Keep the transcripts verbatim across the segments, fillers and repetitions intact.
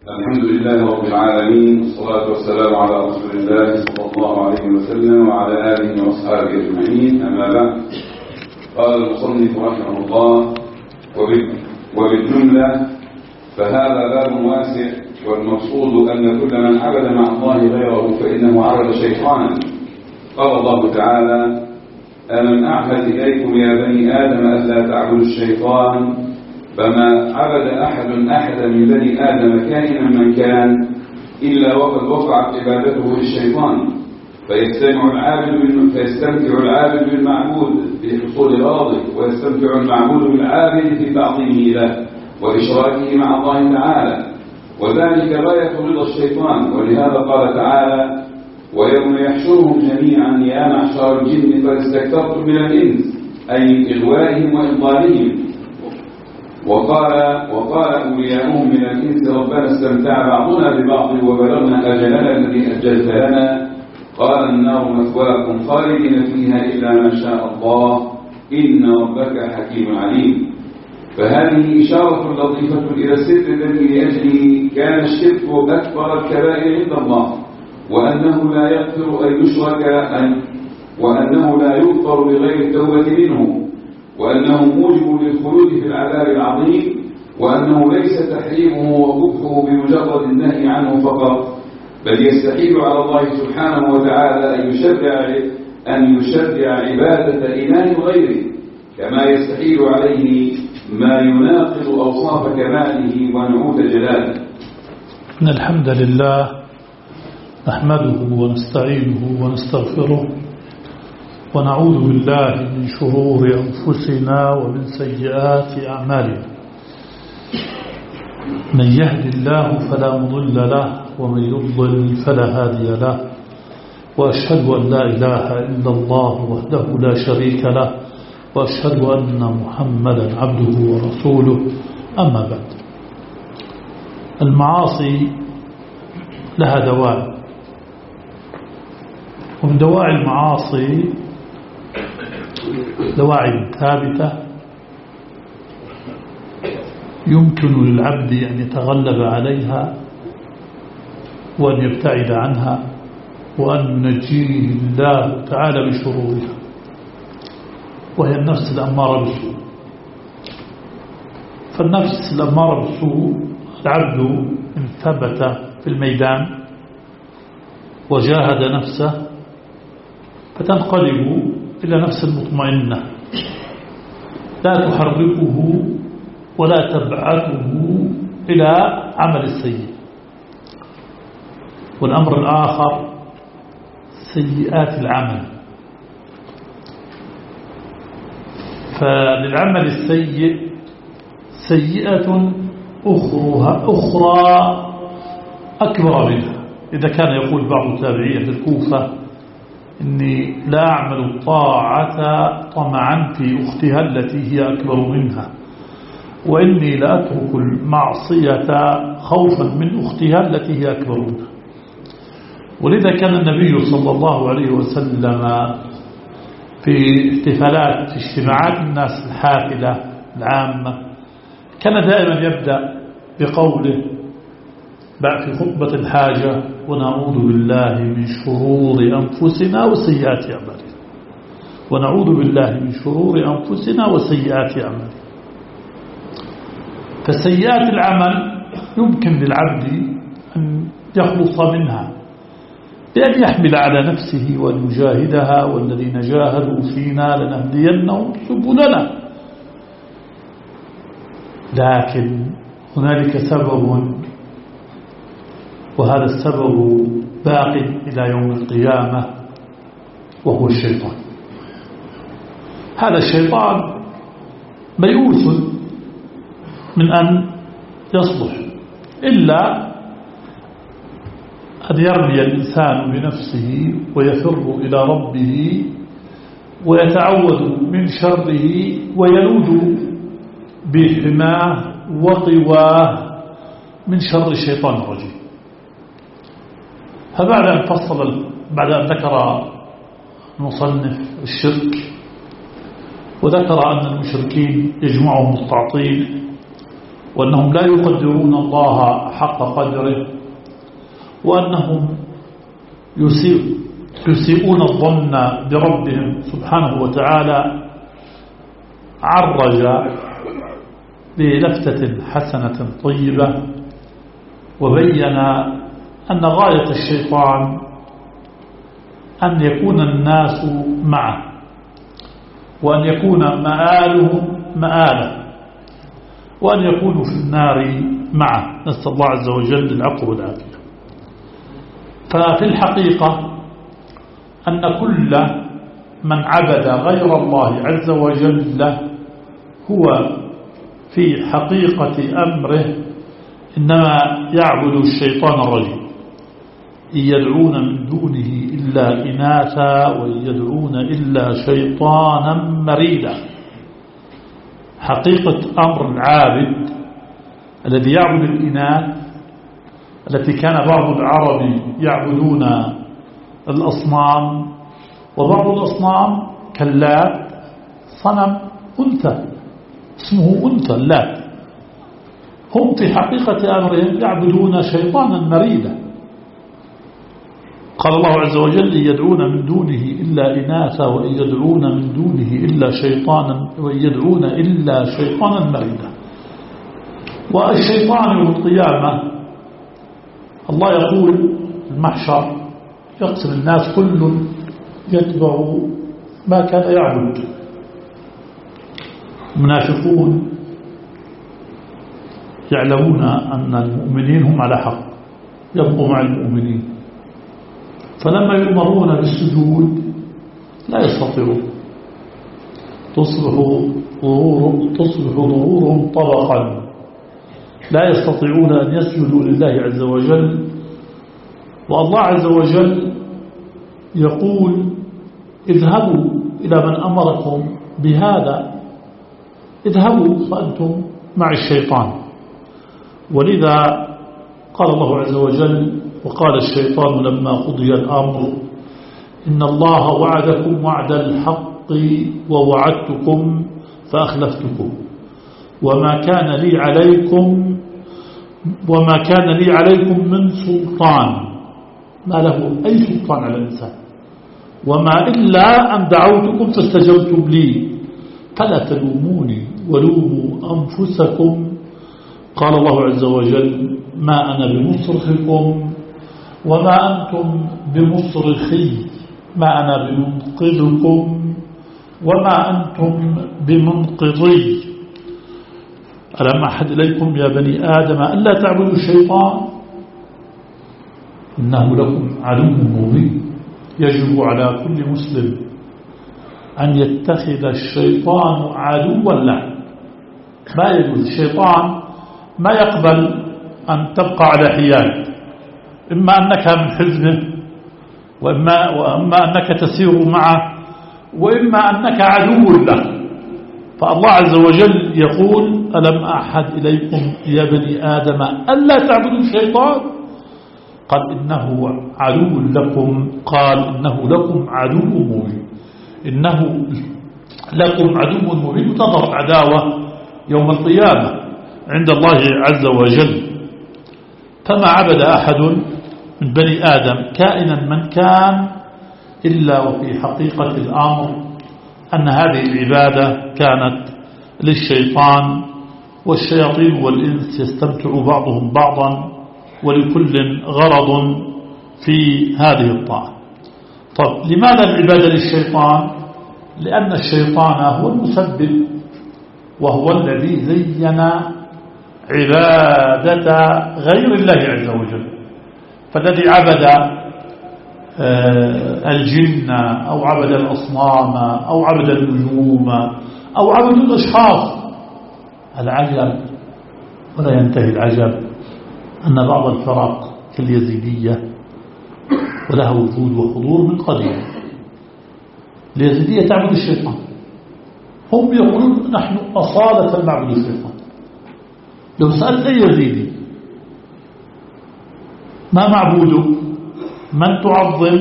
الحمد لله رب العالمين، والصلاة والسلام على رسول الله صلى الله عليه وسلم وعلى آله وأصحابه أجمعين. أما بعد، قال المصنف رحمه الله: وبالجملة فهذا باب واسع، والمقصود أن كل من عبد مع الله غيره فإنه عبد شيطانا. قال الله تعالى: ألم أعهد إليكم يا بني آدم ألا تعبدوا الشيطان، فما عبد أحد أحدا من بني آدم كائنا من كان إلا وقد وقعت عبادته للشيطان، فيستمع العابد فيستمتع العابد بالمعبود في حصول غرضه، ويستمتع المعبود بالعابد في تعظيمه له وإشراكه مع الله تعالى، وذلك غاية رضا الشيطان. ولهذا قال تعالى: ويوم يحشرهم جميعا يا معشر الجن قد استكثرتم من الإنس، أي إغوائهم وإضلالهم. وقال وقال أولياؤهم من الإنس: ربنا استمتع بعضنا ببعض وبلغنا أجلنا الذي أجلت لنا، قال النار مثواكم خالدين فيها إلا ما شاء الله، إن ربك حكيم عليم. فهذه إشارة لطيفة إلى السر الذي لأجله كان الشرك أكبر الكبائر عند الله، وأنه لا يغفر أن يشرك أن وأنه لا يغفر بغير التوبة منه، وأنه موجب للخلود في العذاب العظيم، وأنه ليس تحريمه وقبحه بمجرد النهي عنه فقط، بل يستحيل على الله سبحانه وتعالى أن يشرع أن يشرع عبادة إله غيره، كما يستحيل عليه ما يناقض أوصاف كماله ونعوت جلاله. إن الحمد لله نحمده ونستعينه ونستغفره، ونعوذ بالله من شرور أنفسنا ومن سيئات أعمالنا. من يهد الله فلا مضل له، ومن يضلل فلا هادي له، وأشهد أن لا إله إلا الله وحده لا شريك له، وأشهد أن محمدا عبده ورسوله. أما بعد، المعاصي لها دواعي، ومن دواعي المعاصي دواعي ثابتة يمكن للعبد أن يتغلب عليها وأن يبتعد عنها، وأن ينجيه الله تعالى بشرورها، وهي النفس الأمارة بالسوء. فالنفس الأمارة بالسوء العبد إن ثبت في الميدان وجاهد نفسه فتنقلب إلى نفس مطمئنة لا تحركه ولا تبعثه إلى عمل السيء. والأمر الآخر سيئات العمل، فللعمل السيء سيئة أخرى, أخرى أكبر منها. إذا كان يقول بعض التابعية في الكوفة: إني لا أعمل الطاعة طمعا في أختها التي هي أكبر منها، وإني لا أترك المعصية خوفا من أختها التي هي أكبر منها. ولذا كان النبي صلى الله عليه وسلم في احتفالات في اجتماعات الناس الحافلة العامة كان دائما يبدأ بقوله في خطبة الحاجة: ونعوذ بالله من شرور أنفسنا وسيئات أعمالنا. ونعوذ بالله من شرور أنفسنا وسيئات أعمالنا. فسيئات العمل يمكن للعبد أن يخلص منها بأن يحمل على نفسه وأن يجاهدها: والذين جاهدوا فينا لنهدينهم سبلنا. لكن هنالك سبب، وهذا السبب باق إلى يوم القيامة، وهو الشيطان. هذا الشيطان ميؤوس من أن يصلح، إلا أن يرمي الإنسان بنفسه ويفر إلى ربه ويتعوذ من شره ويلوذ بحماه وقواه من شر الشيطان الرجيم. فبعد أن فصل بعد أن ذكر المصنف الشرك، وذكر أن المشركين يجمعهم التعطيل وأنهم لا يقدرون الله حق قدره، وأنهم يسيء يسيئون الظن بربهم سبحانه وتعالى، عرج بلفتة حسنة طيبة وبين أن غاية الشيطان أن يكون الناس معه، وأن يكون مآلهم مآله، وأن يكونوا في النار معه، نسأل الله عز وجل العفو والعافية. ففي الحقيقة أن كل من عبد غير الله عز وجل هو في حقيقة أمره إنما يعبد الشيطان الرجيم، إن يدعون من دونه إلا إناثا وإن يدعون إلا شيطانا مريدا. حقيقة أمر العابد الذي يعبد الإناث التي كان بعض العرب يعبدون الأصنام، وبعض الأصنام كاللات صنم أنثى اسمه أنثى اللات، هم في حقيقة أمرهم يعبدون شيطانا مريدا. قال الله عز وجل يدعون من دونه إلا إناثا وإن يدعون من دونه إلا شيطانا وإن يدعون إلا شيطانا مريدا. والشيطان يوم القيامة الله يقول المحشر يقسم الناس كل يتبع ما كان يعبد. المنافقون يعلمون أن المؤمنين هم على حق، يبقوا مع المؤمنين، فلما يؤمرون بالسجود لا يستطيعون، تصبح ظهورهم تصبح ظهورهم طبقا، لا يستطيعون أن يسجدوا لله عز وجل. والله عز وجل يقول اذهبوا إلى من أمركم بهذا، اذهبوا فأنتم مع الشيطان. ولذا قال الله عز وجل وقال الشيطان لما قضي الأمر إن الله وعدكم وعد الحق ووعدتكم فأخلفتكم وما كان لي عليكم وما كان لي عليكم من سلطان، ما له أي سلطان على الإنسان، وما إلا أن دعوتكم فاستجبتم لي فلا تلوموني ولوموا أنفسكم. قال الله عز وجل ما أنا بمصرخكم وما أنتم بمصرخي، ما أنا بمنقذكم وما أنتم بمنقذي. ألم أحد إليكم يا بني آدم ألا تعبدوا الشيطان إنه لكم عدو مبين. يجب على كل مسلم أن يتخذ الشيطان عدوا له، ما يجوز. الشيطان ما يقبل أن تبقى على حياد، إما أنك من حزبه وإما, وإما أنك تسير معه وإما أنك عدو له. فالله عز وجل يقول ألم أحد إليكم يا بني آدم ألا تعبدوا الشيطان، قال إنه عدو لكم، قال إنه لكم عدو مبين، إنه لكم عدو مبين، وتظهر عداوة يوم القيامة عند الله عز وجل. فما عبد أحد من بني آدم كائنا من كان إلا وفي حقيقة الأمر أن هذه العبادة كانت للشيطان، والشياطين والإنس يستمتع بعضهم بعضا ولكل غرض في هذه الطاعة. طب لماذا العبادة للشيطان؟ لأن الشيطان هو المسبب وهو الذي زين عبادة غير الله عز وجل. فالذي عبد الجن أو عبد الأصنام أو عبد النجوم أو عبد الأشخاص، العجب ولا ينتهي العجب أن بعض الفرق كاليزيدية ولها وجود وحضور من قديم. اليزيدية تعبد الشيطان، هم يقولون نحن أصالة نعبد الشيطان. لو سألت أي يزيدي ما معبودك من تعظم،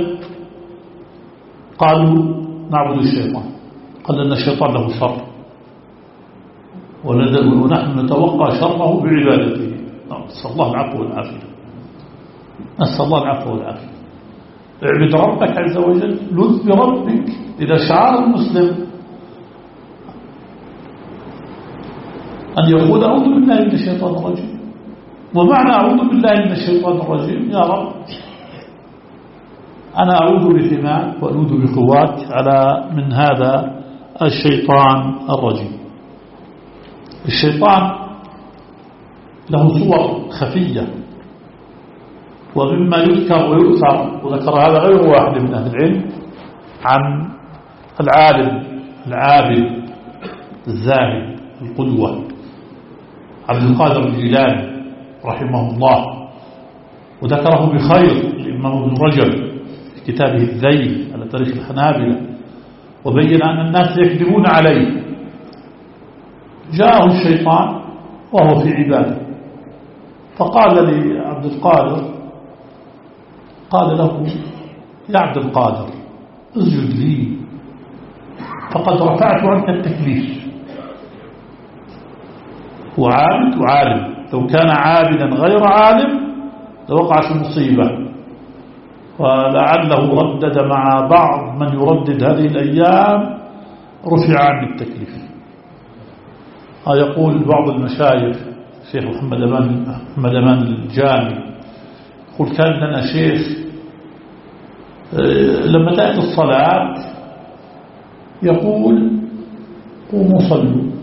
قالوا نعبد الشيطان. قال أن الشيطان له شر، ونحن نتوقع شره بعبادته. نسأل الله العفو والعافية، نسأل الله العفو والعافية. اعبد ربك عز وجل، لذ بربك. إذا شعار المسلم أن يقول أعوذ بالله من الشيطان الرجيم، ومعنى أعوذ بالله من الشيطان الرجيم يا رب أنا أعوذ بحماك وأعوذ بقواك على من هذا الشيطان الرجيم. الشيطان له صور خفية، ومما يذكر ويؤثر، وذكر هذا غير واحد من أهل العلم، عن العالم العابد الزاهد القدوة عبد القادر الجيلاني رحمه الله، وذكره بخير الإمام ابن رجب في كتابه الذيل على تاريخ الحنابلة، وبين أن الناس يكذبون عليه. جاءه الشيطان وهو في عباده، فقال لعبد القادر، قال له يا عبد القادر اسجد لي فقد رفعت عنك التكليف. هو عابد وعالم، لو كان عابدا غير عالم لوقع في مصيبة، ولعله ردد مع بعض من يردد هذه الأيام رفع عنه التكليف. يقول بعض المشايخ الشيخ محمد أمان, محمد أمان الجامي يقول كان لنا شيخ لما تأتي الصلاة يقول قوموا صلوا،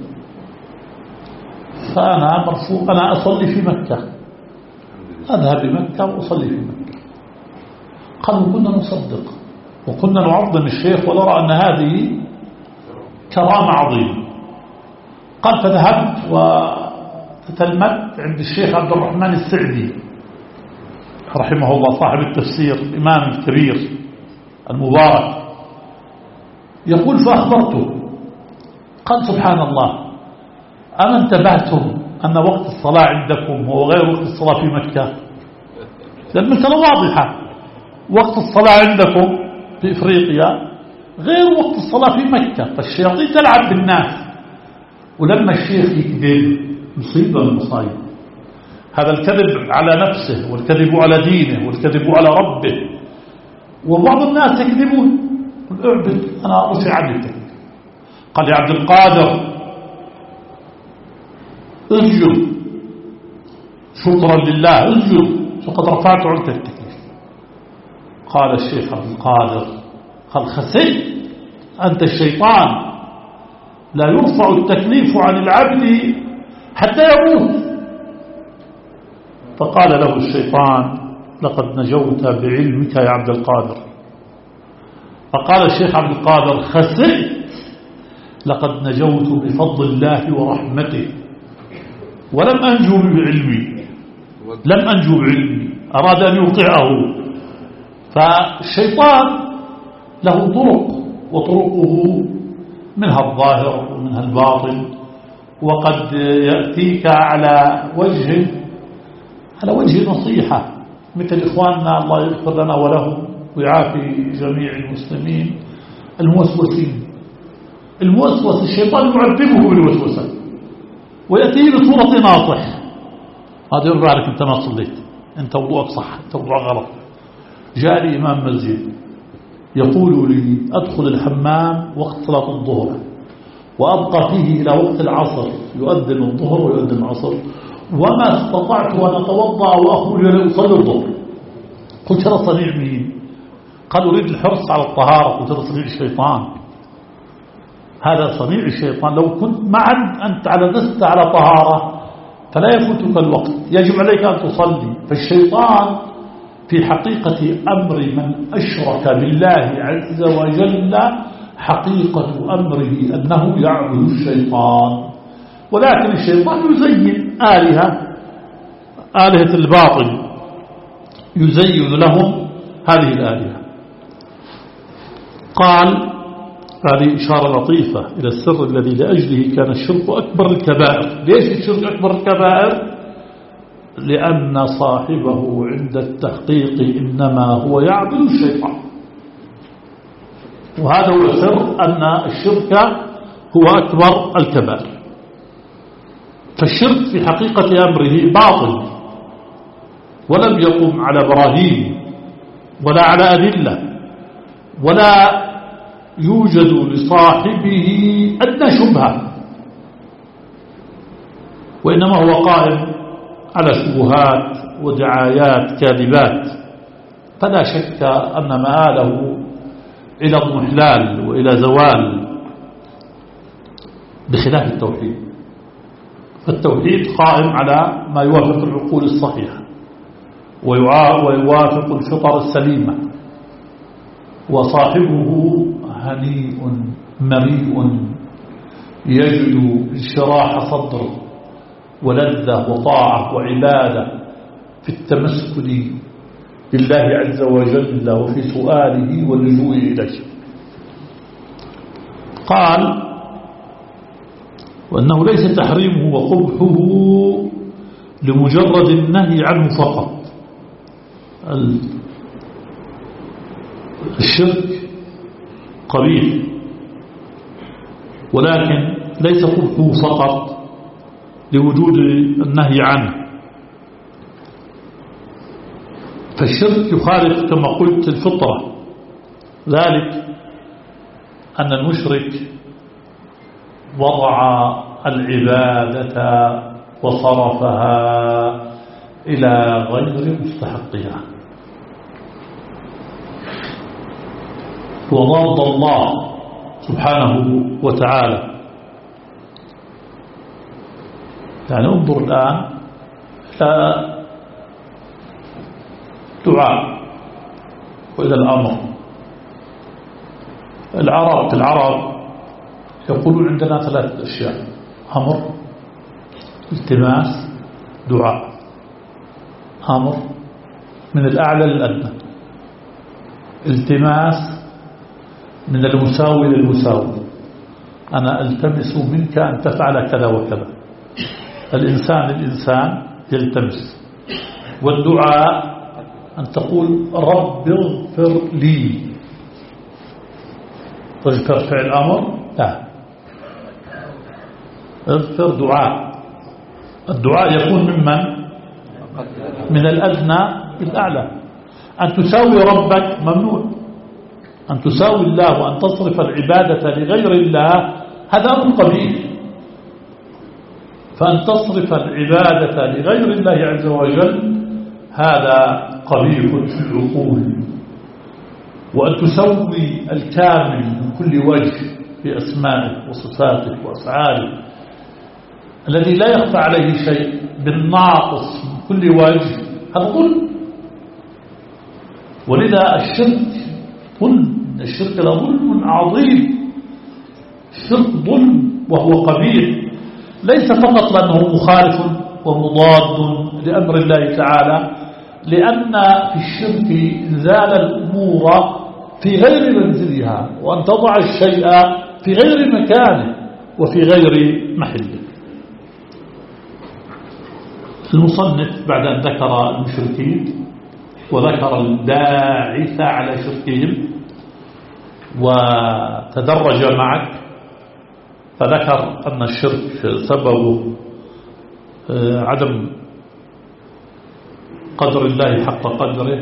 فأنا مرفوع أنا أصلي في مكة، أذهب لمكة وأصلي في مكة. قالوا كنا نصدق وكنا نعظم الشيخ ونرى أن هذه كرامة عظيمة. قال فذهبت وتتلمت عند الشيخ عبد الرحمن السعدي رحمه الله صاحب التفسير الإمام الكبير المبارك، يقول فأخبرته، قال سبحان الله أما انتبهتم أن وقت الصلاة عندكم هو غير وقت الصلاة في مكة؟ المسألة واضحة، وقت الصلاة عندكم في إفريقيا غير وقت الصلاة في مكة، فالشياطين تلعب بالناس. ولما الشيخ يكذب مصيبة من المصايب، هذا الكذب على نفسه والكذب على دينه والكذب على ربه. وبعض الناس يكذبون، اعبد أنا رفع عني التكليف. قال يا عبد القادر اسجد شكرا لله، اسجد فقد رفعت عنك التكليف. قال الشيخ عبد القادر قال خسيت أنت الشيطان، لا يرفع التكليف عن العبد حتى يموت. فقال له الشيطان لقد نجوت بعلمك يا عبد القادر. فقال الشيخ عبد القادر خسئت لقد نجوت بفضل الله ورحمته، ولم أنجو بعلمي، لم أنجو بعلمي، أراد أن يوقعه. فالشيطان له طرق، وطرقه منها الظاهر ومنها الباطن، وقد يأتيك على وجه على وجه نصيحة، مثل إخواننا الله يغفر لنا ولهم ويعافي جميع المسلمين الموسوسين. الموسوس الشيطان يعذبه بالوسوسة ويأتيه بصورة ناصح، هذا يرجع لك أنت ما صليت، أنت وضوءك صح، أنت وضوءك غلط. جاء إمام مسجد يقول لي أدخل الحمام وقت صلاة الظهر وأبقى فيه إلى وقت العصر، يؤذن الظهر ويؤذن العصر، وما استطعت أن أتوضأ وأخرج لأصلي الظهر. قلت هذا صنيع مين؟ قال أريد الحرص على الطهارة. قلت هذا صنيع الشيطان، هذا صنيع الشيطان. لو كنت معا أنت على دست على طهارة فلا يفوتك الوقت، يجب عليك أن تصلي. فالشيطان في حقيقة أمر من أشرك بالله عز وجل حقيقة أمره أنه يعبد الشيطان، ولكن الشيطان يزين آلهة آلهة الباطل، يزين لهم هذه الآلهة. قال هذه إشارة لطيفة إلى السر الذي لأجله كان الشرك أكبر الكبائر. ليش الشرك أكبر الكبائر؟ لأن صاحبه عند التحقيق إنما هو يعبد الشيطان، وهذا هو السر أن الشرك هو أكبر الكبائر. فالشرك في حقيقة أمره باطل ولم يقم على براهين ولا على أدلة ولا يوجد لصاحبه أدنى شبهة، وإنما هو قائم على شبهات ودعايات كاذبات. فلا شك أن مآله إلى اضمحلال وإلى زوال، بخلاف التوحيد. فالتوحيد قائم على ما يوافق العقول الصحيحة ويوافق الفطر السليمة، وصاحبه هنيء مريء يجد انشراح صدر ولذة وطاعة وعبادة في التمسك بالله عز وجل وفي سؤاله واللجوء إليه. قال وأنه ليس تحريمه وقبحه لمجرد النهي عنه فقط. الشرك قبيح، ولكن ليس قبحه فقط لوجود النهي عنه. فالشرك يخالف كما قلت الفطرة، ذلك أن المشرك وضع العبادة وصرفها إلى غير مستحقها، وضاد الله سبحانه وتعالى. يعني انظر الآن إلى دعاء وإلى الأمر. العرب العرب يقولون عندنا ثلاثة أشياء: أمر، التماس، دعاء. أمر من الأعلى للأدنى، التماس من المساوي للمساوي، أنا ألتمس منك أن تفعل كذا وكذا، الإنسان الإنسان يلتمس. والدعاء أن تقول رب اغفر لي. تذكر فعل أمر؟ لا، اغفر دعاء. الدعاء يكون ممن؟ من الأدنى بالأعلى. أن تساوي ربك ممنوع، أن تساوي الله وأن تصرف العبادة لغير الله هذا أمر قبيح. فأن تصرف العبادة لغير الله عز وجل هذا قبيح في العقول. وأن تسوي الكامل من كل وجه في أسمائه وصفاته وأفعاله الذي لا يخفى عليه شيء بالناقص من كل وجه، هذا ظلم. ولذا الشرك ظلم، الشرك لظلم عظيم. الشرك ظلم وهو قبيح، ليس فقط لأنه مخالف ومضاد لأمر الله تعالى، لأن في الشرك إنزال الأمور في غير منزلها، وأن تضع الشيء في غير مكانه وفي غير محله. المصنف بعد أن ذكر المشركين وذكر الباعث على شركهم وتدرج معك، فذكر أن الشرك سببه عدم قدر الله حق قدره،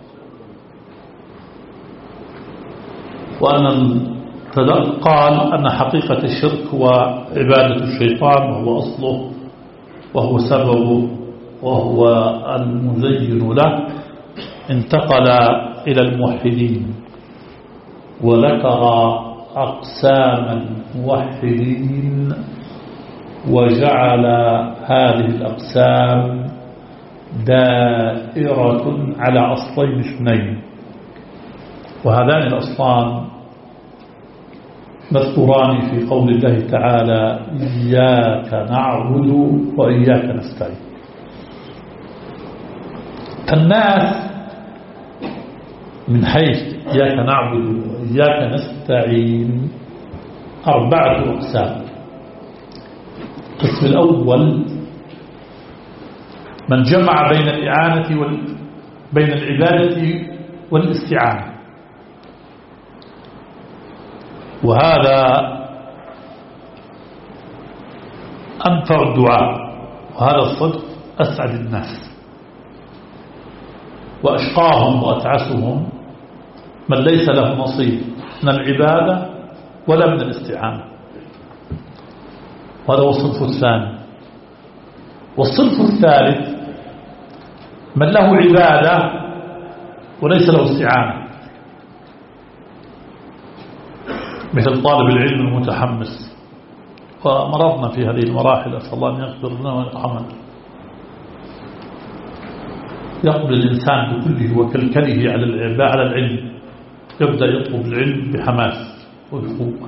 وأن قال أن حقيقة الشرك هو عبادة الشيطان وهو أصله وهو سببه وهو المزين له. انتقل إلى الموحدين وذكر أقسام الموحدين وجعل هذه الأقسام دائرة على أصلين اثنين، وهذان الأصلان مذكوران في قول الله تعالى إياك نعبد وإياك نستعين. فالناس من حيث إياك نعبد وإياك نستعين أربعة أقسام. القسم الأول من جمع بين الإعانة وال... بين العبادة والاستعانة، وهذا أنفع الدعاء، وهذا الصدق أسعد الناس، وأشقاهم وأتعسهم من ليس له نصيب من العبادة ولا من الاستعانة. وهذا هو الصنف الثاني. والصنف الثالث من له عبادة وليس له استعانة، مثل طالب العلم المتحمس، ومرضنا في هذه المراحل، أسأل الله أن يغفر لنا ويرحمنا. يقبل الإنسان بكله وكلكله على العبادة على العلم، يبدأ يطلب العلم بحماس وبقوة،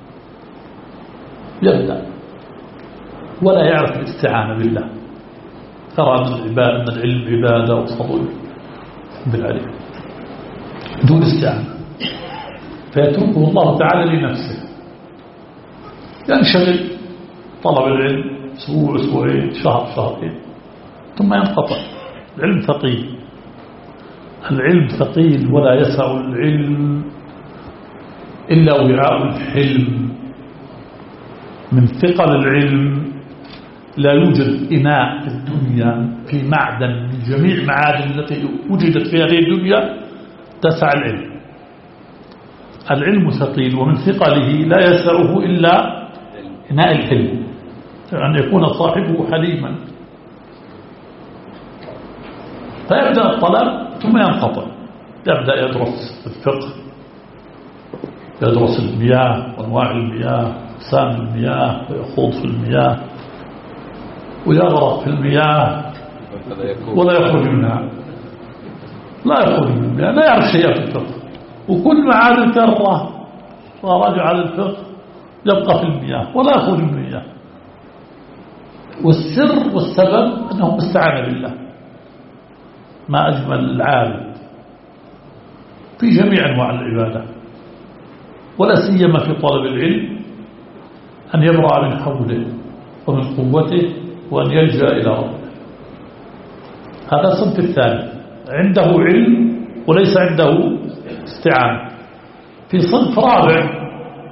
يبدأ ولا يعرف الاستعانة بالله، ترى أن العبادة أن العلم عبادة وفضل بالعلم دون استعانة، فيتركه الله تعالى لنفسه، ينشغل طلب العلم أسبوع أسبوعين شهر شهرين ثم ينقطع. العلم ثقيل، العلم ثقيل، ولا يسع العلم إلا وعاء الحلم. من ثقل العلم لا يوجد إناء في الدنيا في معدن من جميع المعادن التي وجدت في هذه الدنيا تسع العلم. العلم ثقيل، ومن ثقله لا يسعه إلا إناء الحلم، أن يكون صاحبه حليما، فيبدأ الطلب ثم ينقطع. يبدأ يدرس الفقه، يدرس المياه وأنواع المياه، أقسام المياه، ويخوض في المياه ويغرق في المياه ولا يخرج منها، لا يخرج من المياه، لا يعرف شيئا في الفقه، وكل ما عاد الكرة ورجع للفقه يبقى في المياه ولا يخرج من المياه. والسر والسبب أنه استعان بالله. ما أجمل العابد في جميع أنواع العبادة، ولا سيما في طلب العلم، أن يبرأ من حوله ومن قوته وأن يلجأ إلى ربه. هذا الصنف الثاني، عنده علم وليس عنده استعانة. في صنف رابع،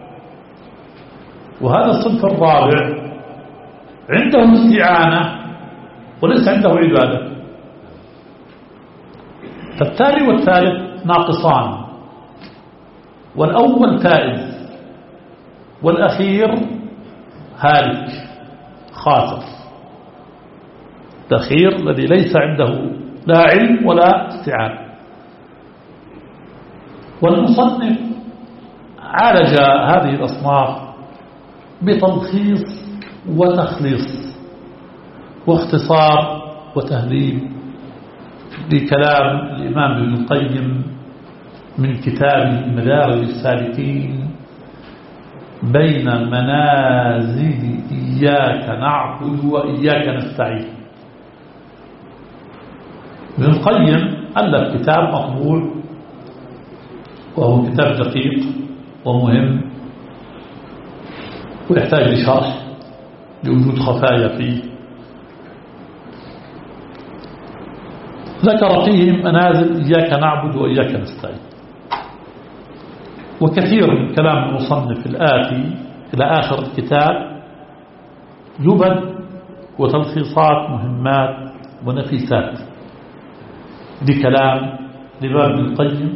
وهذا الصنف الرابع عنده استعانة وليس عنده عبادة. فالثاني والثالث ناقصان، والأول فائز والأخير هالك خاسر. الأخير الذي ليس عنده لا علم ولا استعانة. والمصنف عالج هذه الأصناف بتلخيص وتخليص واختصار وتهذيب لكلام الإمام ابن القيم من كتاب مدارج السالكين بين منازل إياك نعبد وإياك نستعين. ابن القيم ألف كتاب مطبوع، وهو كتاب دقيق ومهم ويحتاج لشرح لوجود خفايا فيه. ذكر فيه منازل إياك نعبد وإياك نستعين، وكثير من كلام المصنف الآتي إلى آخر الكتاب جبن وتلخيصات مهمات ونفيسات لكلام الإمام ابن القيم.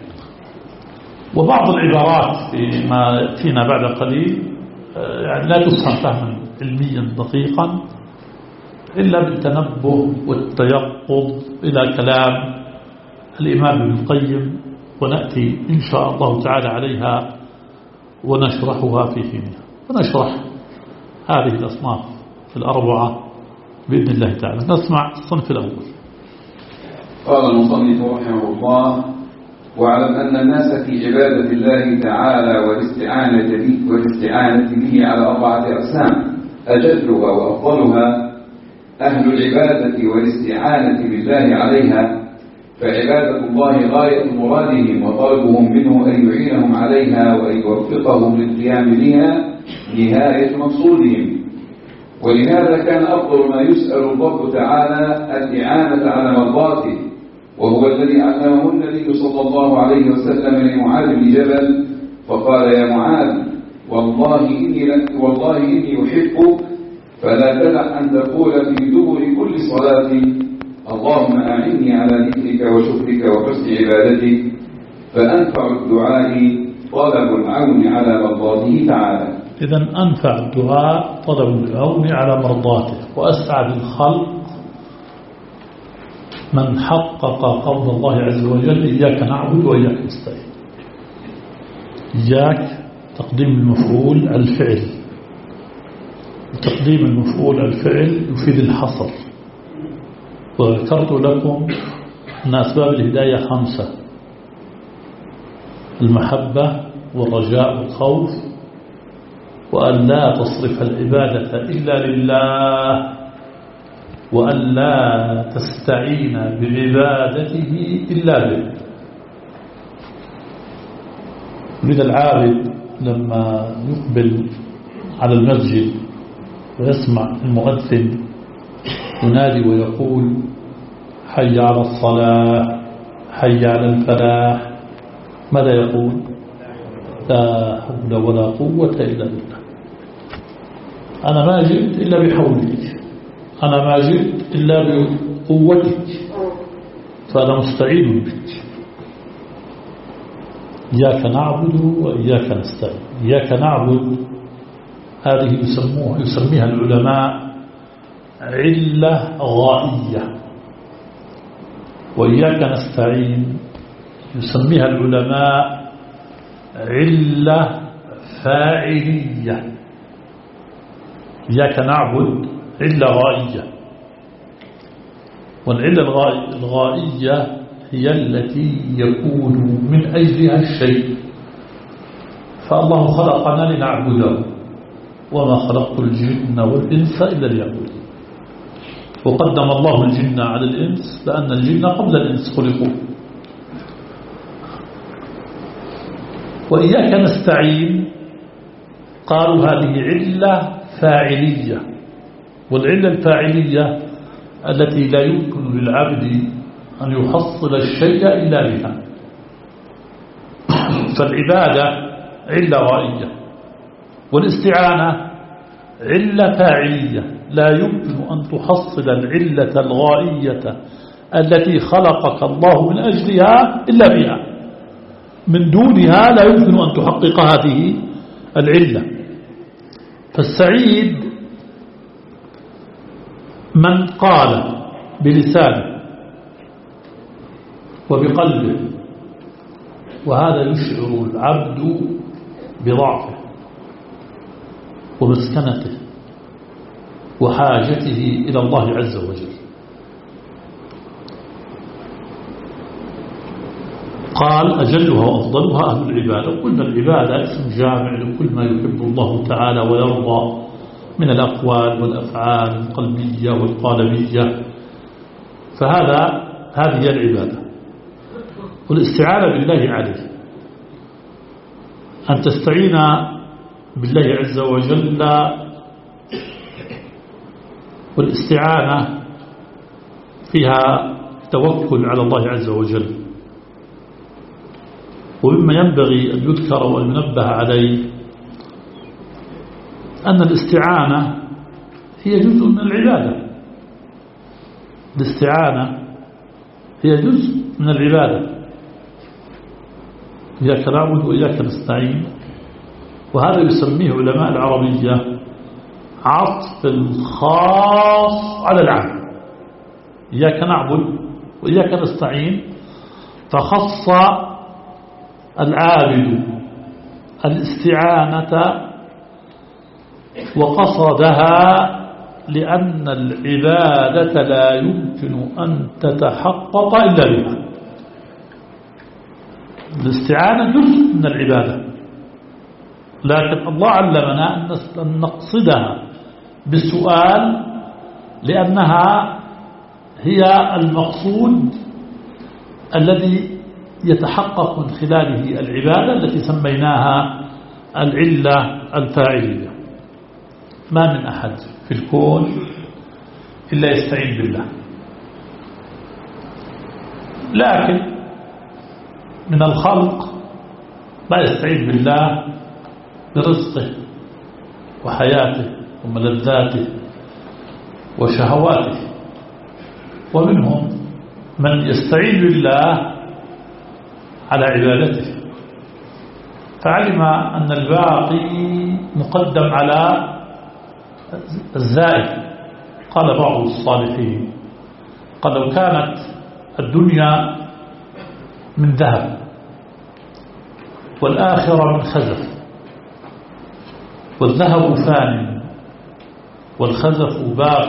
وبعض العبارات فيما يأتينا بعد قليل يعني لا تفهم فهما علميا دقيقا إلا بالتنبه والتيقظ إلى كلام الإمام ابن القيم، ونأتي إن شاء الله تعالى عليها ونشرحها في حينها، ونشرح هذه الأصناف الأربعة بإذن الله تعالى. نسمع الصنف الأول. قال المصنف رحمه الله: واعلم أن الناس في عبادة الله تعالى والاستعانة به, والاستعانة به على أربعة أقسام، أجلها وأفضلها أهل العبادة والاستعانة بالله عليها، فعبادة الله غاية مرادهم وطلبهم منه أن يعينهم عليها وأن يوفقهم للقيام بها نهاية مقصودهم. ولهذا كان أفضل ما يسأل الله تعالى الإعانة على مرضاته، وهو الذي علمه النبي صلى الله عليه وسلم لمعاذ بن جبل، فقال: يا معاذ، والله إني, والله إني أحبك فلا تدع أن تقول في دبر كل صلاة اللهم أعني على ذكرك وشكرك وحسن عبادتك، فأنفع الدعاء طلب العون على مرضاته تعالى. إذن أنفع الدعاء طلب العون على مرضاته، وأسعد الخلق من حقق قول الله عز وجل إياك نعبد وإياك نستعين. إياك تقديم المفعول على الفعل، وتقديم المفعول على الفعل يفيد الحصر. وذكرت لكم أن أسباب الهداية خمسة: المحبة والرجاء والخوف، وأن لا تصرف العبادة إلا لله، وأن لا تستعين بعبادته إلا به. من العابد لما يقبل على المسجد ويسمع المؤذن ينادي ويقول حي على الصلاة حي على الفلاح، ماذا يقول؟ لا حول ولا قوة إلا بالله. أنا ما جئت إلا بحولك، أنا ما جئت إلا بقوتك، فأنا مستعين بك. إياك نعبد وإياك نستعين. إياك نعبد هذه يسموها يسميها العلماء علة غائية، وإياك نستعين يسميها العلماء علة فاعلية. إياك نعبد علة غائية، والعلة الغائية هي التي يكون من أجلها الشيء. فالله خلقنا لنعبده، وما خلقت الجن والإنس إلا ليعبدون. وقدم الله الجن على الإنس لأن الجن قبل الإنس خلقوا. وإياك نستعين قالوا هذه علة فاعلية، والعلة الفاعلية التي لا يمكن للعبد أن يحصل الشيء إلا بها. فالعبادة علة غائية، والاستعانة علة فاعلية. لا يمكن أن تحصل العلة الغائية التي خلقك الله من أجلها إلا بها، من دونها لا يمكن أن تحقق هذه العلة. فالسعيد من قال بلسانه وبقلبه، وهذا يشعر العبد بضعفه ومسكنته وحاجته إلى الله عز وجل. قال أجلها وأفضلها أهل العبادة. وقلنا العبادة اسم جامع لكل ما يحب الله تعالى ويرضى من الأقوال والأفعال القلبية والقالبية، فهذا هذه هي العبادة. والاستعانة بالله عليه، أن تستعين بالله عز وجل. والاستعانة فيها توكل على الله عز وجل. ومما ينبغي أن يذكر وأن ينبه عليه أن الاستعانة هي جزء من العبادة. الاستعانة هي جزء من العبادة. إياك نعبد وإياك نستعين، وهذا يسميه علماء العربية عطف الخاص على العام. إياك نعبد وإياك نستعين، فخص العابد الاستعانة وقصدها لأن العبادة لا يمكن أن تتحقق إلا بها. الاستعانة جزء من العبادة، لكن الله علمنا أن نقصدها بالسؤال لأنها هي المقصود الذي يتحقق من خلاله العبادة التي سميناها العلة الفاعلية. ما من أحد في الكون إلا يستعين بالله، لكن من الخلق لا يستعين بالله برزقه وحياته وملذاته وشهواته. ومنهم من يستعين بالله على عبادته، فعلم أن الباقي مقدم على الزائد. قال بعض الصالحين قال لو كانت الدنيا من ذهب والآخرة من خزف والذهب فان والخزف باق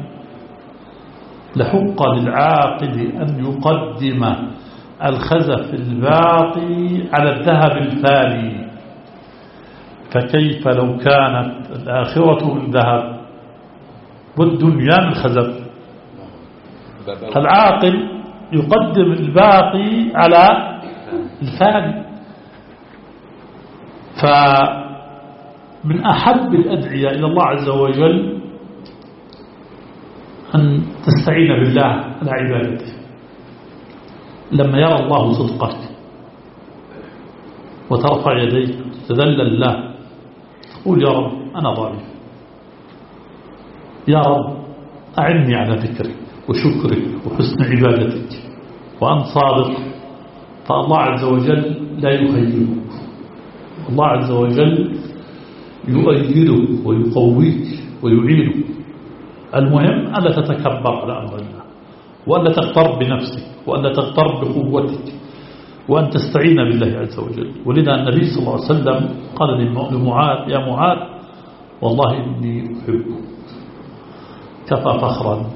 لحق للعاقل أن يقدم الخزف الباقي على الذهب الفاني، فكيف لو كانت الآخرة من ذهب والدنيا من خزف؟ العاقل يقدم الباقي على الفاني. فمن أحب الأدعية إلى الله عز وجل أن تستعين بالله على عبادته. لما يرى الله صدقك وترفع يديك تذلل له، تقول يا رب أنا ضعيف، يا رب أعني على ذكرك وشكرك وحسن عبادتك، وأنت صادق، فالله عز وجل لا يخيبك، الله عز وجل يؤيدك ويقويك ويعينك. المهم ألا تتكبر على أمر الله، وألا تغتر بنفسك، وألا تغتر بقوتك، وأن تستعين بالله عز وجل. ولذا النبي صلى الله عليه وسلم قال لمعاذ يا معاذ والله إني أحبك. كفى فخرا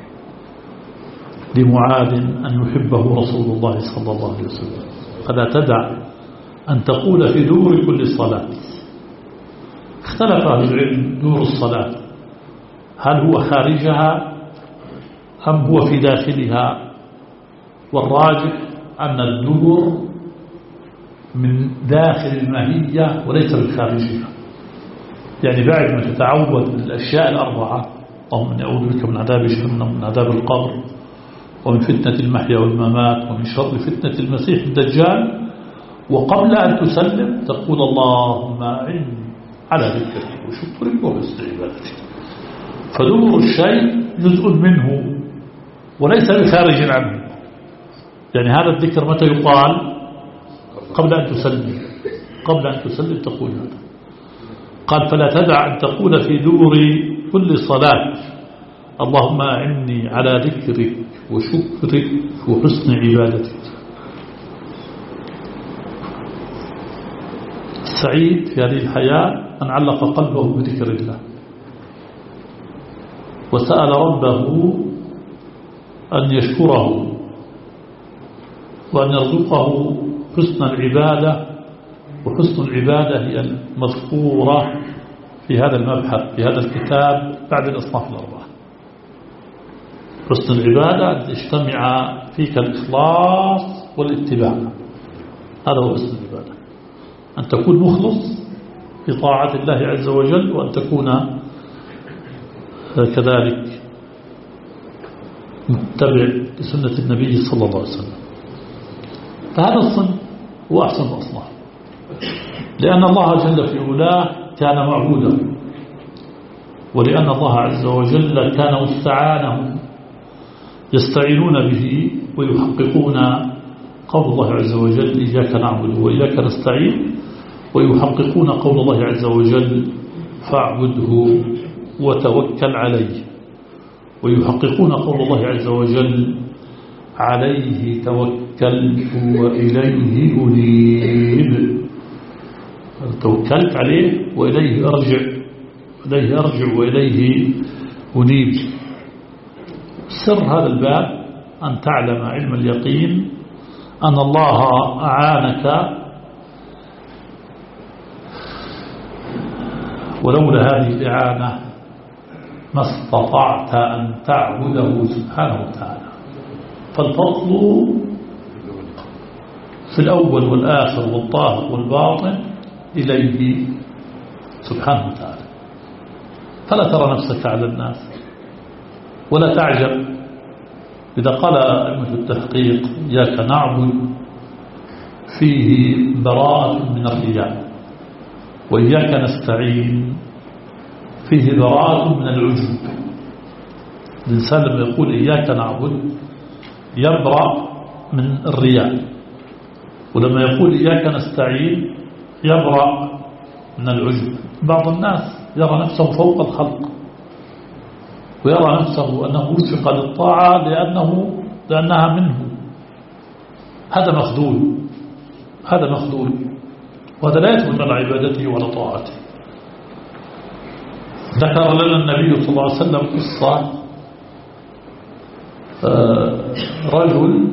لمعاذ أن يحبه رسول الله صلى الله عليه وسلم. فلا تدع أن تقول في دور كل صلاة. اختلف أهل العلم دور الصلاة هل هو خارجها أم هو في داخلها، والراجح أن الدور من داخل الماهية وليس من خارجها. يعني بعد ما تتعود من الأشياء الأربعة، اللهم إني أعوذ بك من عذاب جهنم ومن عذاب القبر ومن فتنة المحيا والممات ومن شر فتنة المسيح الدجال، وقبل أن تسلم تقول اللهم أعني على ذكرك وشكرك وحسن عبادتك. فدور الشيء جزء منه وليس بخارج عنه. يعني هذا الذكر متى يقال؟ قبل أن تسلم، قبل أن تسلم تقول هذا. قال فلا تدع أن تقول في دور كل صلاة اللهم أعني على ذكرك وشكرك وحسن عبادتك. السعيد في هذه الحياة من علق قلبه بذكر الله وسأل ربه أن يشكره وأن يرزقه حسن العبادة. وحسن العبادة هي المذكورة في هذا المبحث في هذا الكتاب بعد الأصناف الأربعة. حسن العبادة أن تجتمع فيك الإخلاص والاتباع، هذا هو حسن العبادة. أن تكون مخلص في طاعة الله عز وجل، وأن تكون كذلك متبع لسنة النبي صلى الله عليه وسلم. فهذا الصنف هو أحسن الأصناف، لأن الله جل في علاه كان معبودا، ولأن الله عز وجل كان مستعانهم يستعينون به ويحققون قول الله عز وجل إياك نعبد وإياك نستعين، ويحققون قول الله عز وجل فاعبده وتوكل عليه، ويحققون قول الله عز وجل عليه توكلت وإليه أنيب. توكلت عليه وإليه أرجع، إليه أرجع وإليه أنيب. سر هذا الباب أن تعلم علم اليقين أن الله أعانك، ولولا هذه الإعانة ما استطعت أن تعبده سبحانه وتعالى. فالفضل في الأول والآخر والظاهر والباطن إليه سبحانه وتعالى. فلا ترى نفسك على الناس ولا تعجب. إذا قال أئمة التحقيق إياك نعبد فيه براءة من الرياء، وإياك نستعين فيه براءة من العجب. الإنسان لما يقول إياك نعبد يبرأ من الرياء، ولما يقول إياك نستعين يبرأ من العجب. بعض الناس يرى نفسه فوق الخلق ويرى نفسه أنه وفق للطاعة لأنه لأنها منه. هذا مخذول، هذا مخذول، وهذا لا يثبت على عبادته ولا طاعته. ذكر لنا النبي صلى الله عليه وسلم قصة رجل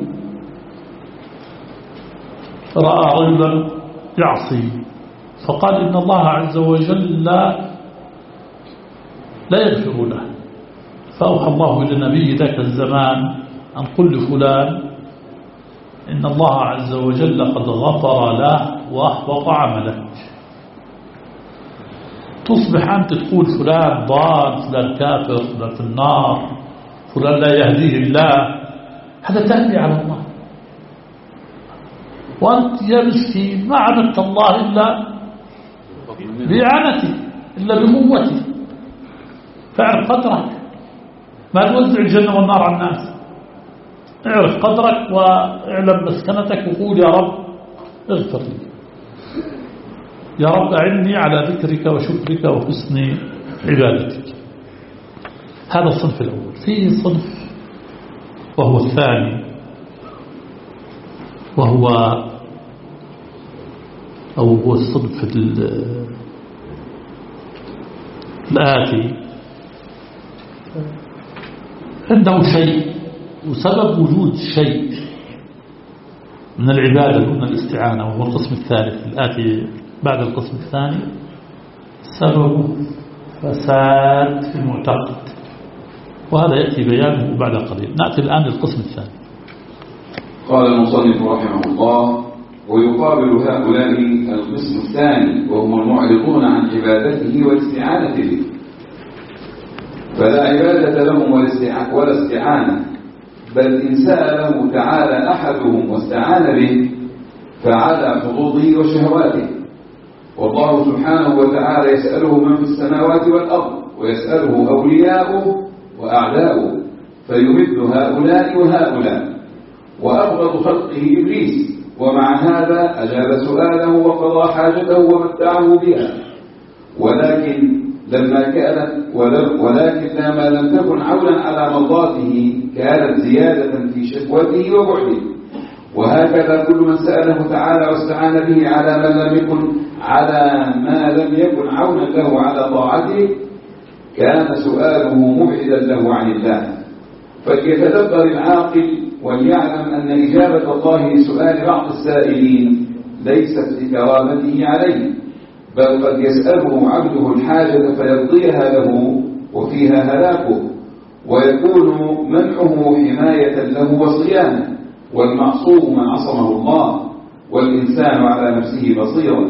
رأى رجلا يعصي فقال إن الله عز وجل لا, لا يغفر له، فأوحى الله إلى نبي ذاك الزمان أن قل لفلان إن الله عز وجل قد غفر له وأحبط عمله. تصبح أنت تقول فلان ضال، فلان كافر، فلان في النار، فلان لا يهديه الله، هذا تهدي على الله، وأنت يا مسكين ما عبدت الله إلا بإعانته إلا بقوته. فاعرف قدرك، ما توزع الجنة والنار على الناس. اعرف قدرك واعلم مسكنتك وقول يا رب اغفر لي، يا رب أعني على ذكرك وشكرك وحسن عبادتك. هذا الصنف الأول. فيه صنف وهو الثاني، وهو أو هو الصنف الآتي، عنده شيء وسبب وجود شيء من العبادة دون الاستعانة، وهو القسم الثالث الآتي بعد القسم الثاني، سبب فساد في المعتقد، وهذا يأتي بيانه بعد قليل. نأتي الآن للقسم الثاني. قال المصنف رحمه الله: ويقابل هؤلاء القسم الثاني وهم المعرضون عن عبادته والاستعانة به، فلا عبادة لهم ولا استعانة، بل إن سأله تعالى أحدهم واستعان به فعلى حظوظه وشهواته. والله سبحانه وتعالى يسأله من في السماوات والأرض، ويسأله أولياؤه وأعداؤه، فيمد هؤلاء وهؤلاء. وأبغض خلقه إبليس، ومع هذا أجاب سؤاله وقضى حاجته ومتعه بها، ولكن لما كانت ولكن لما لم تكن عونا على مرضاته كانت زيادة في شهوته وبعده. وهكذا كل من سأله تعالى واستعان به على من لم يكن على ما لم يكن عونا له على طاعته كان سؤاله مبعدا له عن الله. فليتدبر العاقل وليعلم أن إجابة الله لسؤال بعض السائلين ليست لكرامته عليه، بل قد يسأله عبده الحاجة فيقضيها له وفيها هلاكه، ويكون منعه حماية له وصيانة، والمعصوم من عصمه الله، والإنسان على نفسه بصيرا.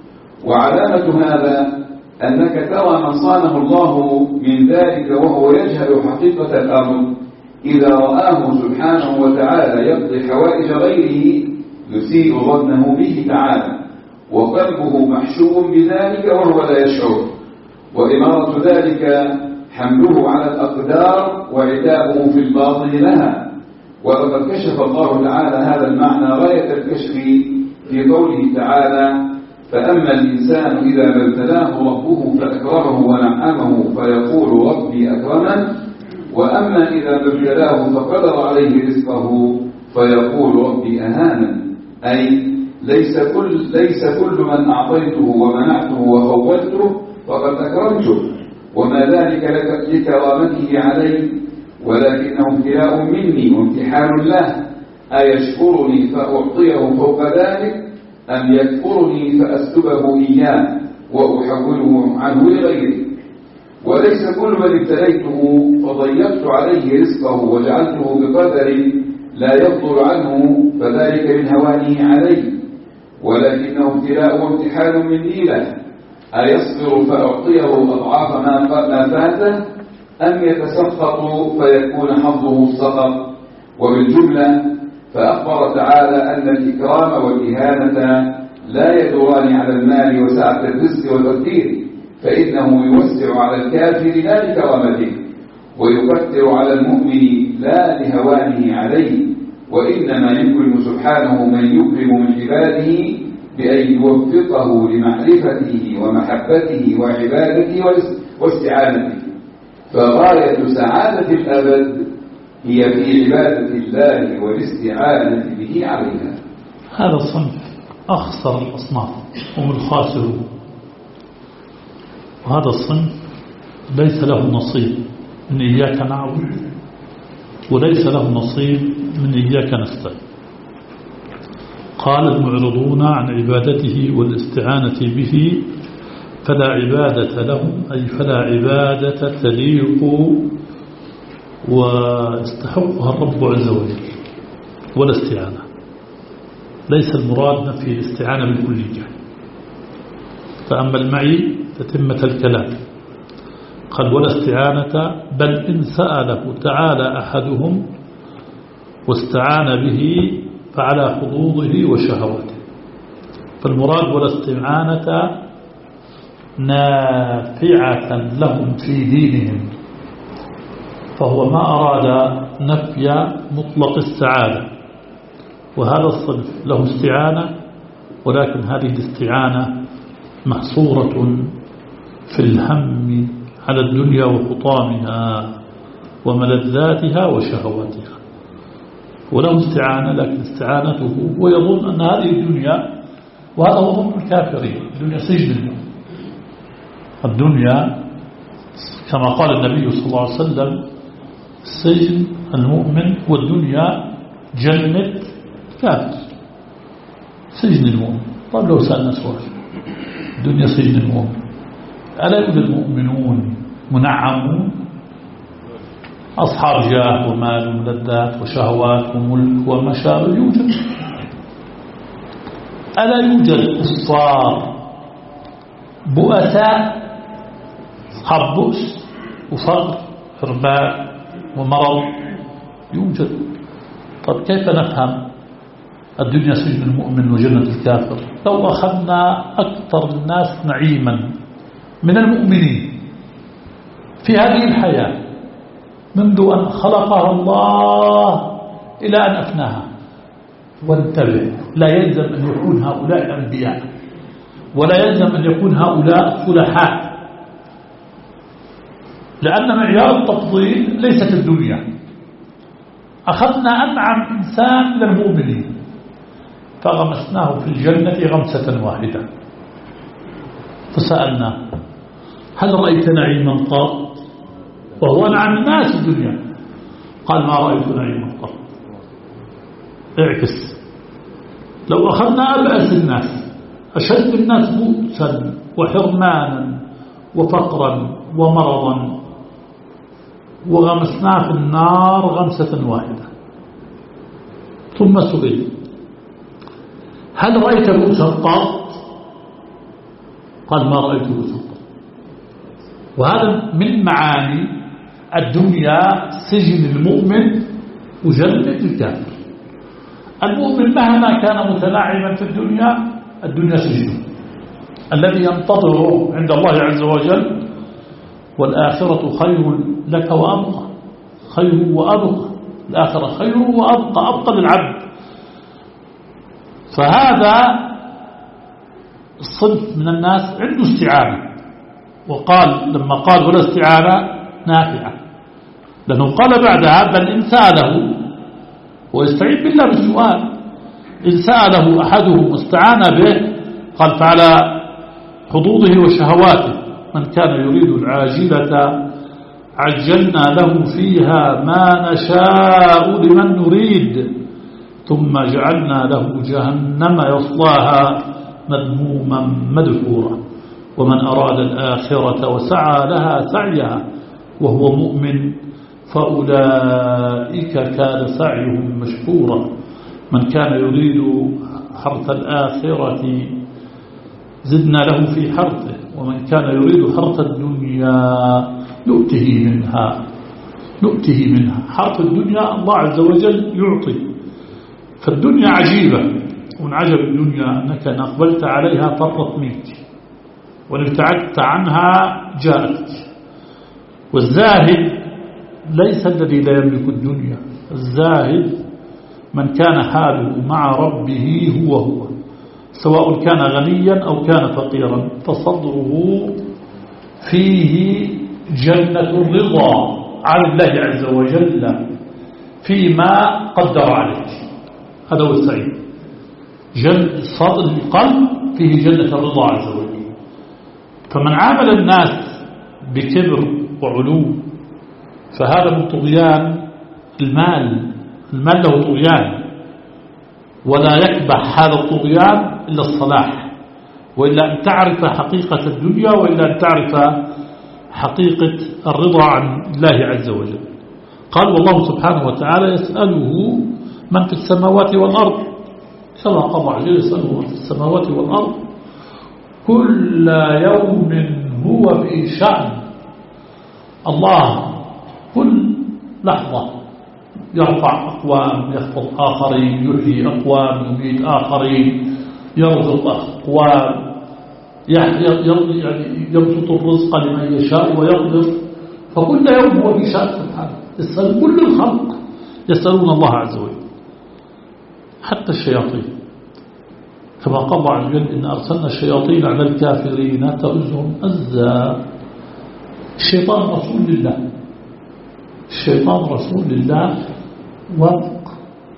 وعلامة هذا أنك ترى من صانه الله من ذلك وهو يجهل حقيقة الأمر إذا رآه سبحانه وتعالى يقضي حوائج غيره يسيء ظنه به تعالى، وقلبه محشو بذلك وهو لا يشعر. وإمارة ذلك حمله على الأقدار وعتابه في الباطن لها. ولقد كشف الله تعالى هذا المعنى غاية الكشف في قوله تعالى: فأما الإنسان إذا ما ابتلاه ربه فأكرمه ونعمه فيقول ربي أكرمن، وأما إذا ما ابتلاه فقدر عليه رزقه فيقول ربي أهانن. أي ليس كل, ليس كل من أعطيته ومنعته وخولته فقد أكرمته، وما ذلك لكرامته علي، ولكنه ابتلاء مني وامتحان له، أيشكرني فأعطيه فوق ذلك أم يكفرني فأسلبه إياه وأحوله عنه لغيره. وليس كل من ابتليته فضيقت عليه رزقه وجعلته بقدر لا يفضل عنه فذلك من هوانه عليه، ولكنه ابتلاء وامتحان مني له، أيصبر فأعطيه أضعاف ما فاته أم يتسخط فيكون حظه السخط. وبالجملة فأخبر تعالى أن الإكرام والإهانة لا يدوران على المال وسعة الرزق والتقدير، فإنه يوسع على الكافر لا لكرامته، ويقدر على المؤمن لا لهوانه عليه، وإنما يكرم سبحانه من يكرم من عباده بأن يوفقه لمعرفته ومحبته وعبادته واستعانته. فغاية سعادة الأبد هي في عبادة الله والاستعانة به عليها. هذا الصنف أخسر الأصناف هم الخاسرون، وهذا الصنف ليس له نصيب من إياك نعبد وليس له نصيب من إياك نستعين. قال المعرضون عن عبادته والاستعانة به فلا عبادة لهم، أي فلا عبادة تليق واستحقها الرب عز وجل ولا استعانة. ليس المراد نفي الاستعانة بالكلية. تأمل معي تتمة الكلام. قال ولا استعانة، بل إن سأله تعالى أحدهم واستعان به فعلى حظوظه وشهواته. فالمراد ولا استعانة نافعة لهم في دينهم، فهو ما أراد نفي مطلق السعادة، وهذا الصنف له استعانة، ولكن هذه الاستعانة محصورة في الهم على الدنيا وحطامها وملذاتها وشهواتها. وله استعانة، لكن استعانته ويظن أن هذه الدنيا، وهذا هو ظن الكافرين، الدنيا سجن المؤمن. الدنيا كما قال النبي صلى الله عليه وسلم سجن المؤمن، والدنيا جنة كافر. سجن المؤمن. طيب لو سألنا سؤال، الدنيا سجن المؤمن، ألا يوجد المؤمنون منعمون أصحاب جاه ومال وملذات وشهوات وملك ومشارب؟ يوجد. ألا يوجد كفار بؤساء أصحاب بؤس وفقر حرباء ومرض؟ يوجد. طب كيف نفهم الدنيا سجن المؤمن وجنة الكافر؟ لو أخذنا أكثر الناس نعيما من المؤمنين في هذه الحياة منذ أن خلقها الله إلى أن أفناها، وانتبه، لا يلزم أن يكون هؤلاء أنبياء، ولا يلزم أن يكون هؤلاء فلحاء، لأن معيار التفضيل ليست الدنيا. أخذنا أنعم إنسان من المؤمنين فغمسناه في الجنة غمسة واحدة، فسألنا هل رأيت نعيما قط؟ وهو نعم الناس في الدنيا. قال ما رأيت نعيما قط. اعكس، لو أخذنا أبأس الناس أشد الناس بؤسا وحرمانا وفقرا ومرضا وغمسناه في النار غمسة واحدة، ثم سئل هل رأيت بؤسا قط؟ قال ما رأيت بؤسا قط. وهذا من معاني الدنيا سجن المؤمن وجنة الكافر. المؤمن مهما كان متنعما في الدنيا، الدنيا سجن الذي ينتظره عند الله عز وجل، والآخرة خير لك وأبقى. خير وأبقى، الآخرة خير وأبقى، أبقى للعبد. فهذا الصنف من الناس عنده استعانة، وقال لما قال ولا استعانة نافعة، لأنه قال بعدها بل إن سأله، ويستعين بالله بالسؤال. إن سأله أحدهم واستعان به قال فعلى حظوظه وشهواته، من كان يريد العاجلة عجلنا له فيها ما نشاء لمن نريد ثم جعلنا له جهنم يصلاها مذموما مدحورا ومن أراد الآخرة وسعى لها سعيها وهو مؤمن فأولئك كان سعيهم مشكورا. من كان يريد حرث الآخرة زدنا له في حرثه ومن كان يريد حرث الدنيا نؤته منها نؤته منها. حرث الدنيا الله عز وجل يعطي. فالدنيا عجيبة، ومن عجب الدنيا أنك إن أقبلت عليها فرت منك وإن ابتعدت عنها جاءت. والزاهد ليس الذي لا يملك الدنيا. الزاهد من كان حاله مع ربه هو هو، سواء كان غنيا أو كان فقيرا، فصدره فيه جنة الرضا عن الله عز وجل فيما قدر عليه. هذا هو السعيد. صدر القلب فيه جنة الرضا عز وجل. فمن عامل الناس بكبر وعلو فهذا من طغيان المال. المال له طغيان، ولا يكبح هذا الطغيان إلا الصلاح، وإلا أن تعرف حقيقة الدنيا، وإلا أن تعرف حقيقة الرضا عن الله عز وجل. قال والله سبحانه وتعالى يسأله من في السماوات والأرض، كما قال عز وجل يسأله من في السماوات والأرض كل يوم هو في شأن. الله كل لحظة يرفع أقوام، يخفض آخرين، يحيي أقوام، يميت آخرين، يرزق أقوام، يعني يبسط الرزق لمن يشاء ويقدر. فكل يوم هو في شأن سبحانه. يسأل كل الخلق يسألون الله عز وجل، حتى الشياطين، كما قال الله عز وجل إن أرسلنا الشياطين على الكافرين تؤزهم أزا. الشيطان رسول لله، الشيطان رسول لله وفق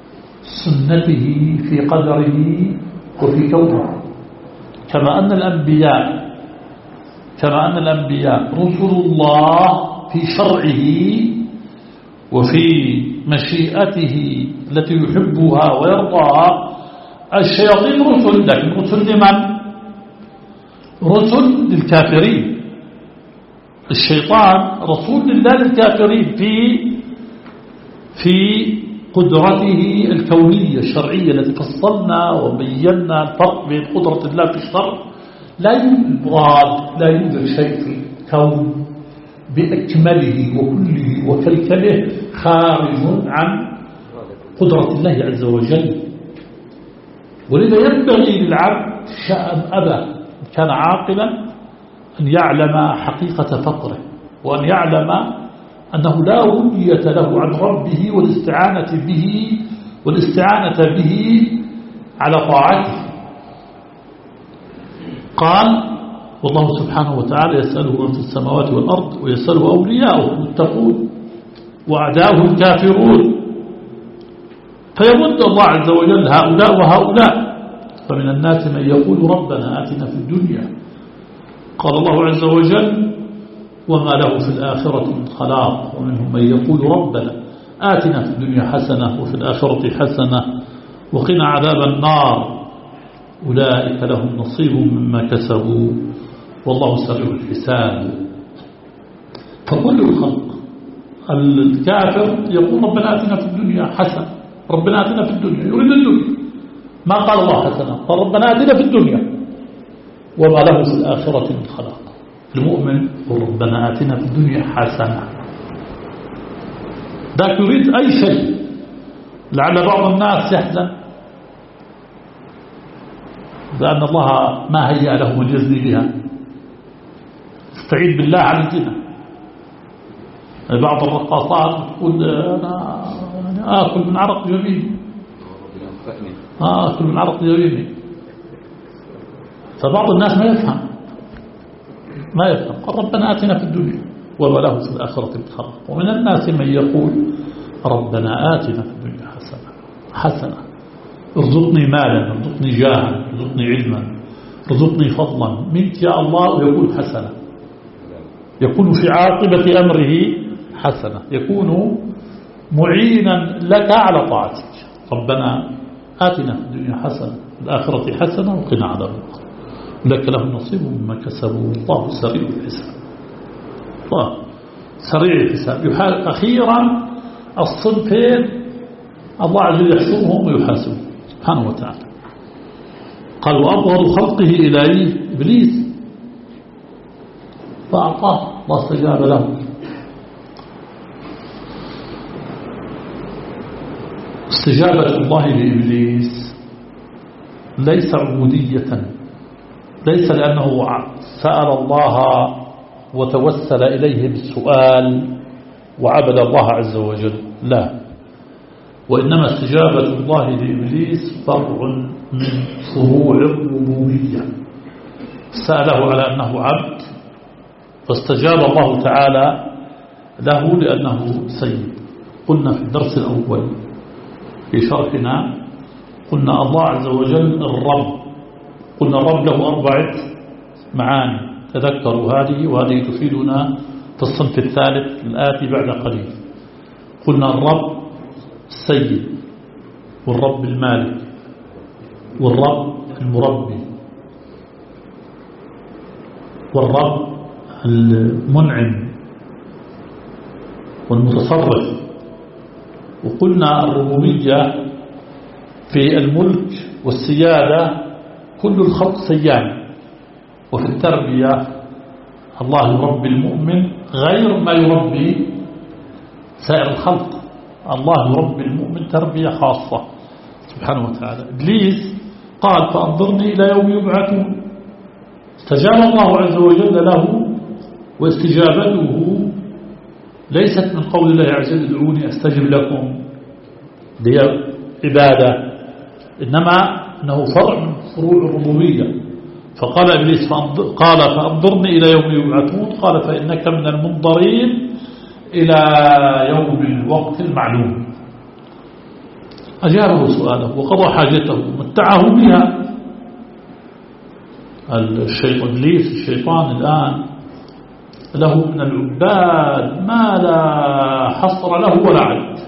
سنته في قدره وفي كونه. كما أن الأنبياء كما أن الأنبياء رسل الله في شرعه وفي مشيئته التي يحبها ويرضاها. الشياطين رسل، لكن رسل لمن؟ رسل للكافرين. الشيطان رسول لله للكافرين في في قدرته الكونية الشرعية التي فصلنا وبينا الفرق بين قدرة الله في الشرع. لا يوجد مراد، لا يوجد شيء في الكون بأكمله وكله وكلكله خارج عن قدرة الله عز وجل. ولذا ينبغي للعبد شأن أبى كان عاقلا أن يعلم حقيقة فقره، وأن يعلم أنه لا ولية له عن ربه والاستعانة به والاستعانة به على طاعته. قال والله سبحانه وتعالى يسأله من في السماوات والأرض ويسأله أولياؤه المتقون وأعداؤه الكافرون، فيمد الله عز وجل هؤلاء وهؤلاء. فمن الناس من يقول ربنا آتنا في الدنيا، قال الله عز وجل وما له في الآخرة من خلاق. ومنهم من يقول ربنا آتنا في الدنيا حسنة وفي الآخرة حسنة وقنا عذاب النار. أولئك لهم نصيب مما كسبوا والله سريع الحساب. فكل الخلق الكافر يقول ربنا آتنا في الدنيا حسنة، ربنا آتنا في الدنيا، يريد الدنيا. ما قال الله حسنة، قال ربنا آتنا في الدنيا وما له في الآخرة من خلاق. المؤمن ربنا آتنا في الدنيا حسنة، ذاك يريد أي شيء. لعل بعض الناس يحزن بأن الله ما هيأ له من يزني بها، استعيذ بالله عن الزنا. بعض الرقاصات تقول أنا آكل من عرق يميني، آكل من عرق يميني. فبعض الناس ما يفهم ما يفهم قال ربنا آتنا في الدنيا وما له في الآخرة من خلاق. ومن الناس من يقول ربنا آتنا في الدنيا حسنة حسنة، ارزقني مالا، ارزقني جاها، ارزقني علما، ارزقني فضلا منك يا الله. ويقول حسنة، يكون في عاقبة أمره حسنة، يكون معينا لك على طاعتك. ربنا آتنا في الدنيا حسنة في الآخرة حسنة وقنا عذاب النار لك له نصيب مما كسبوا الله سريع الحساب. الله سريع الحساب. أخيرا الصنفين الله عز وجل يحشرهم ويحاسبهم سبحانه وتعالى. قال وأبغض خلقه إليه إبليس، فأعطاه الله استجاب له. استجابة الله لإبليس ليس عبودية، ليس لأنه سأل الله وتوسل إليه بالسؤال وعبد الله عز وجل، لا، وإنما استجابة الله لإبليس فرع من فروع الربوبية. سأله على أنه عبد فاستجاب الله تعالى له لأنه سيد. قلنا في الدرس الأول في شرحنا، قلنا الله عز وجل الرب، قلنا الرب له أربعة معاني، تذكروا هذه، وهذه تفيدنا في الصنف الثالث الآتي بعد قليل. قلنا الرب السيد، والرب المالك، والرب المربي، والرب المنعم والمتصرف. وقلنا الربوبية في الملك والسيادة كل الخلق سيان، وفي التربية الله يربي المؤمن غير ما يربي سائر الخلق. الله يربي المؤمن تربية خاصة سبحانه وتعالى. إبليس قال فأنظرني إلى يوم يبعثون، استجاب الله عز وجل له، واستجابته ليست من قول الله عز وجل ادعوني أستجب لكم دي عبادة، إنما أنه فرع من فروع الربوبية. فقال إبليس قال فأنظرني إلى يوم يبعثون، قال فإنك من المنظرين إلى يوم الوقت المعلوم. أجابه سؤاله وقضى حاجته متعه بها. الشيطان إبليس الشيطان الآن له من العباد ما لا حصر له ولا عد،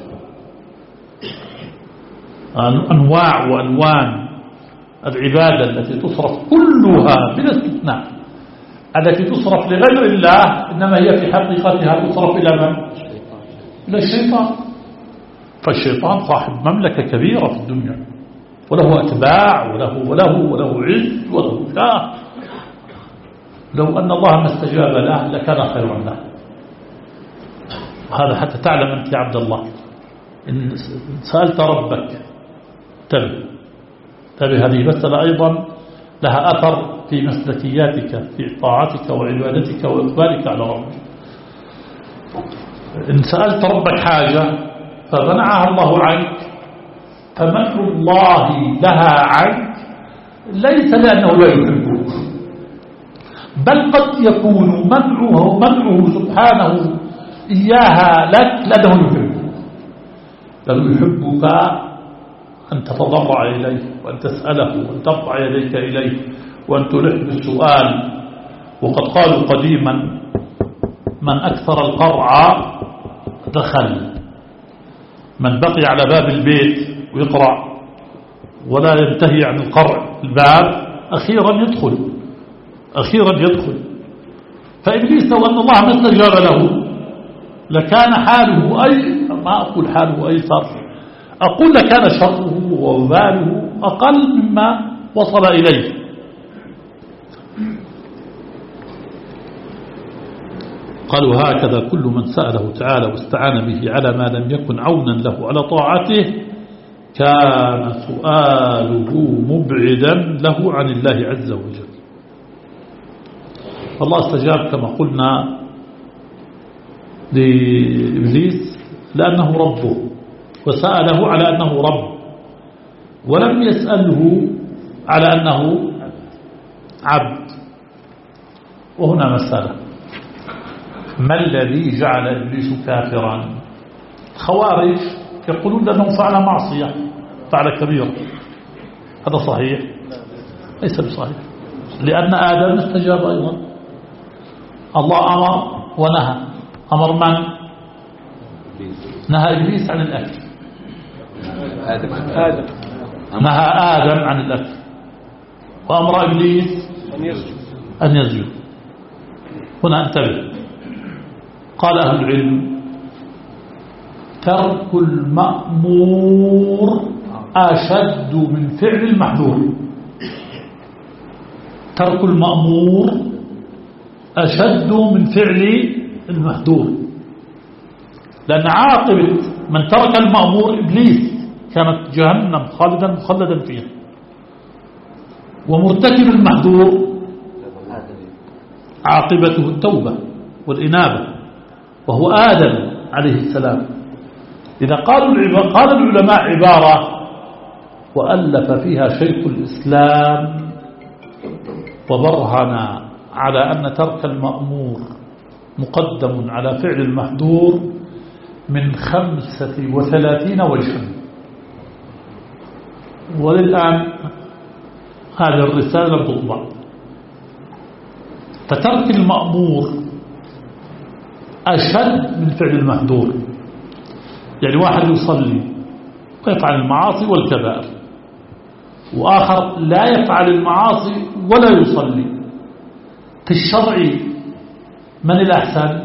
أنواع وألوان العبادة التي تصرف كلها بلا استثناء، التي تصرف لغير الله إنما هي في حقيقتها تصرف إلى من؟ إلى الشيطان. فالشيطان صاحب مملكة كبيرة في الدنيا، وله أتباع وله وله وله عز وله شاه. لو أن الله ما استجاب له لكان خيرا له. هذا حتى تعلم أنت يا عبد الله إن سألت ربك تبه تبه هذه مسألة أيضا لها أثر في مسلكياتك في طاعتك وعبادتك وإقبالك على ربك. إن سألت ربك حاجة فمنعها الله عنك، فمنع الله لها عنك ليس لأنه لا يحبك، بل قد يكون منعه منعه سبحانه إياها لك لأنه يحبك، لأنه يحبك أن تتضرع إليه وأن تسأله وأن ترفع يديك إليه وأن تلح بالسؤال. وقد قالوا قديما من أكثر القرع دخل، من بقي على باب البيت ويقرع ولا ينتهي عن القرع الباب أخيرا يدخل أخيرا يدخل. فإبليس لو أن الله ما استجاب له لكان حاله أي ما أقول حاله أيسر، أقول لكان شره ووباله أقل مما وصل إليه. قالوا هكذا كل من سأله تعالى واستعان به على ما لم يكن عونا له على طاعته كان سؤاله مبعدا له عن الله عز وجل. فالله استجاب كما قلنا لإبليس لأنه ربه، وسأله على أنه رب، ولم يسأله على أنه عبد. وهنا مسألة، ما الذي جعل إبليس كافرا؟ خوارج يقولون أنه فعل معصية، فعل كبيرة. هذا صحيح؟ ليس بصحيح، لأن آدم استجاب أيضا. الله أمر ونهى. أمر من؟ نهى إبليس عن الأكل، آدم آدم نهى آدم عن الأكل، وأمر إبليس أن يسجد أن يسجد. هنا انتبه، قال أهل العلم ترك المأمور أشد من فعل المحظور. ترك المأمور أشد من فعل المحظور، لأن عاقبة من ترك المأمور إبليس كانت جهنم خالدا مخلدا فيها، ومرتكب المحظور عاقبته التوبة والإنابة، وهو آدم عليه السلام. إذا قالوا قال العلماء عبارة وألف فيها شيخ الإسلام وبرهن على أن ترك المأمور مقدم على فعل المحظور من خمسة وثلاثين وجها. وللآن هذه الرسالة لم تطبع. فترك المأمور أشد من فعل المحظور. يعني واحد يصلي ويفعل المعاصي والكبائر، وآخر لا يفعل المعاصي ولا يصلي. في الشرع من الأحسن؟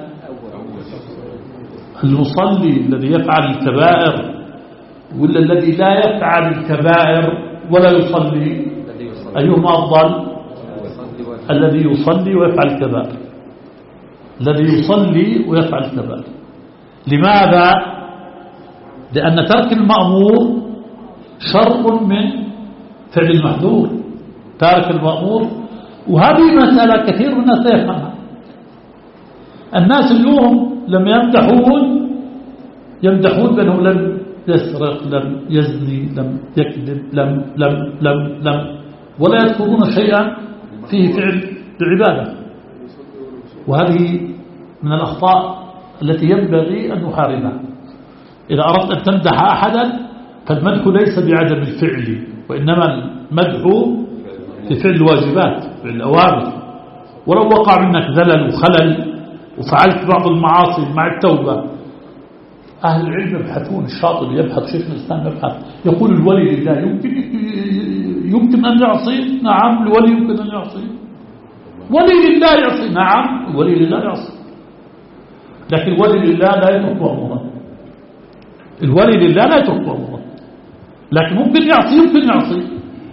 المصلي الذي يفعل الكبائر ولا الذي لا يفعل الكبائر ولا يصلي؟ أيهما أفضل؟ الذي يصلي ويفعل الكبائر. الذي يصلي ويفعل الكبائر. لماذا؟ لأن ترك المأمور شرط من فعل المحظور. تارك المأمور، وهذه مسألة كثير من الناس يفهمها. الناس اليوم لم يمدحون يمدحون بأنه لم يسرق، لم يزني، لم يكذب، لم لم لم لم ولا يذكرون شيئا فيه فعل العبادة. وهذه من الأخطاء التي ينبغي أن نحاربها. إذا أردت أن تمدح أحدا فالمدح ليس بعدم الفعل، وإنما المدح في فعل الواجبات، فعل الأوامر. ولو وقع منك زلل وخلل وفعلت بعض المعاصي مع التوبة، أهل العلم يبحثون. الشاطبي يبحث، شيخ الإسلام يبحث، يقول الولي لله يمكن يمكن أن يعصي. نعم الولي يمكن أن يعصي. ولي لله يعصي. نعم الولي لله يعصي، لكن الولي لله لا يترك أمره. الولي لله لا يترك أمره، لكن ممكن يعصي يمكن يعصي.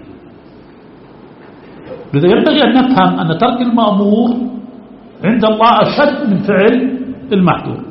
لذا ينبغي أن نفهم أن ترك المأمور عند الله أشد من فعل المحظور.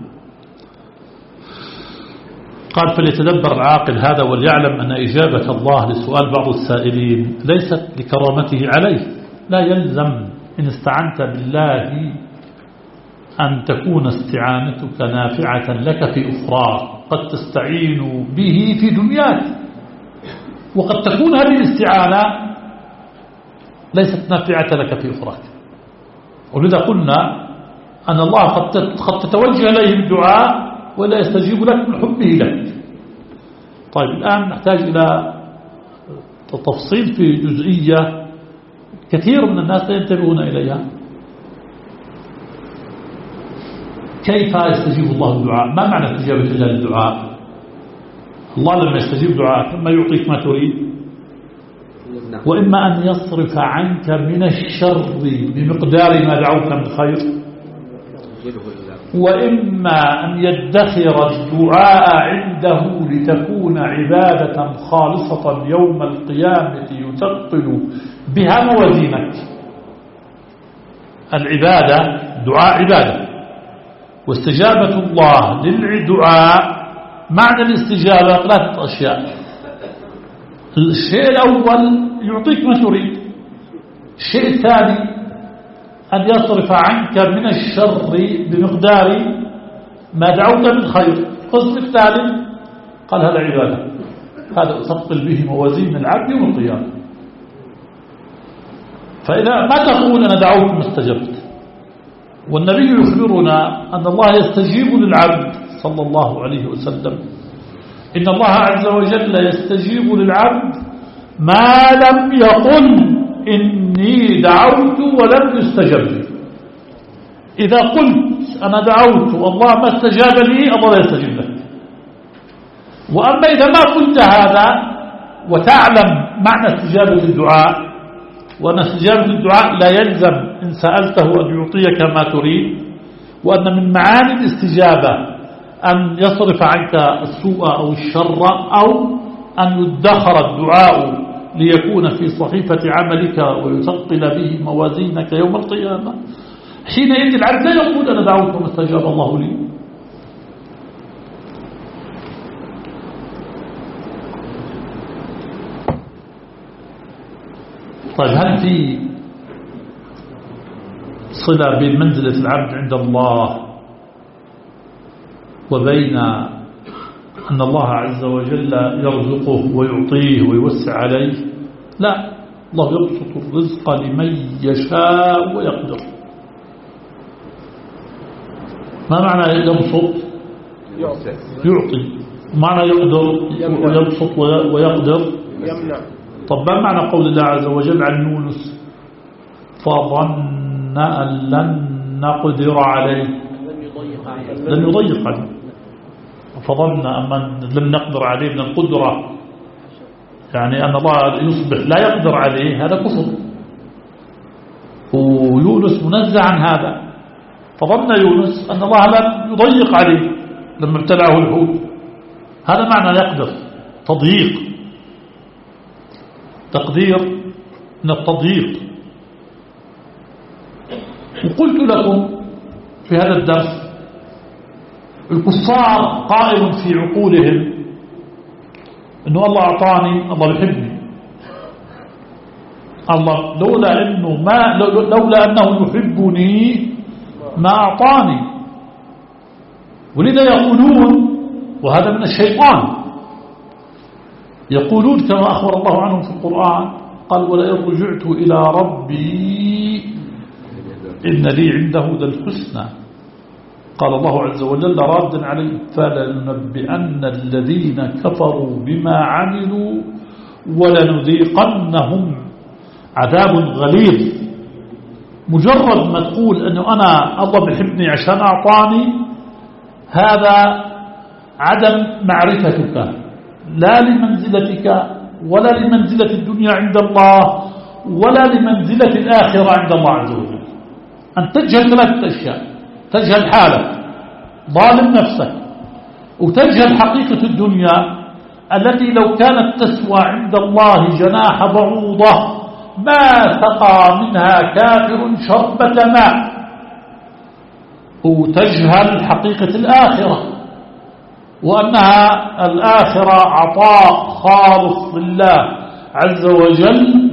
قال فليتدبر العاقل هذا وليعلم أن إجابة الله لسؤال بعض السائلين ليست لكرامته عليه. لا يلزم إن استعنت بالله أن تكون استعانتك نافعة لك في أخراك. قد تستعين به في دنياك، وقد تكون هذه الاستعانة ليست نافعة لك في أخراك. ولذا قلنا أن الله قد تتوجه إليه الدعاء ولا يستجيب لك من حبه لك. طيب الآن نحتاج إلى تفصيل في جزئية كثير من الناس لا ينتبهون إليها. كيف يستجيب الله الدعاء؟ ما معنى استجابة الله للدعاء؟ الله لما يستجيب دعاءك إما يعطيك ما تريد، وإما أن يصرف عنك من الشر بمقدار ما دعوك من خير، وإما أن يدخر الدعاء عنده لتكون عبادة خالصة يوم القيامة يثقل بها موازينك. العبادة دعاء عبادة، واستجابة الله للدعاء معنى الاستجابة ثلاثة أشياء. الشيء الأول يعطيك ما تريد. الشيء الثاني أن يصرف عنك من الشر بمقدار ما دعوت من خير. القسم الثالث قال هذا عبادة، هذا أثقل به موازين العبد يوم القيامة. فإذا ما تقول أنا دعوت مستجبت، والنبي يخبرنا أن الله يستجيب للعبد صلى الله عليه وسلم. إن الله عز وجل يستجيب للعبد ما لم يقل إني دعوت ولم يستجب لي. إذا قلت أنا دعوت والله ما استجاب لي، الله لا يستجيب لك. وأما إذا ما قلت هذا وتعلم معنى استجابة الدعاء، وأن استجابة الدعاء لا يلزم إن سألته أن يعطيك ما تريد، وأن من معاني الاستجابة أن يصرف عنك السوء أو الشر، أو أن يدخر الدعاء ليكون في صحيفة عملك ويثقل به موازينك يوم القيامة. حينئذ العبد لا يقول أنا دعوت وما استجاب الله لي. طيب هل في صلة بين منزلة العبد عند الله وبين أن الله عز وجل يرزقه ويعطيه ويوسع عليه. لا، الله يبسط الرزق لمن يشاء ويقدر. ما معنى يبسط؟ يعطي. معنى يقدر ويبسط ويقدر يمنع. طب ما معنى قول الله عز وجل عن يونس فظن أن لن نقدر عليه؟ لن يضيق عليه. فظن أن لن نقدر عليه من القدرة، يعني أن الله يصبح لا يقدر عليه، هذا كفر، ويونس منزع عن هذا. فظن يونس أن الله لن يضيق عليه لما ابتلعه الحوت، هذا معنى يقدر، تضييق، تقدير من التضييق. وقلت لكم في هذا الدرس الكفار قائم في عقولهم انه الله اعطاني، الله بيحبني، الله لولا انه ما لولا انه يحبني ما اعطاني. ولذا يقولون، وهذا من الشيطان، يقولون كما اخبر الله عنهم في القرآن، قال ولئن رجعت الى ربي ان لي عنده للحسنى. قال الله عز وجل رادا عليه فلننبئن الذين كفروا بما عملوا ولنذيقنهم عذاب غليظ. مجرد ما تقول أنه أنا الله بيحبني عشان أعطاني، هذا عدم معرفتك لا لمنزلتك ولا لمنزلة الدنيا عند الله ولا لمنزلة الآخرة عند الله عز وجل. أن تجهل ثلاثة أشياء: تجهل حالك، ظالم نفسك، وتجهل حقيقة الدنيا التي لو كانت تسوى عند الله جناح بعوضة ما سقى منها كافر شربة ماء. وتجهل حقيقة الآخرة، وأنها الآخرة عطاء خالص لله عز وجل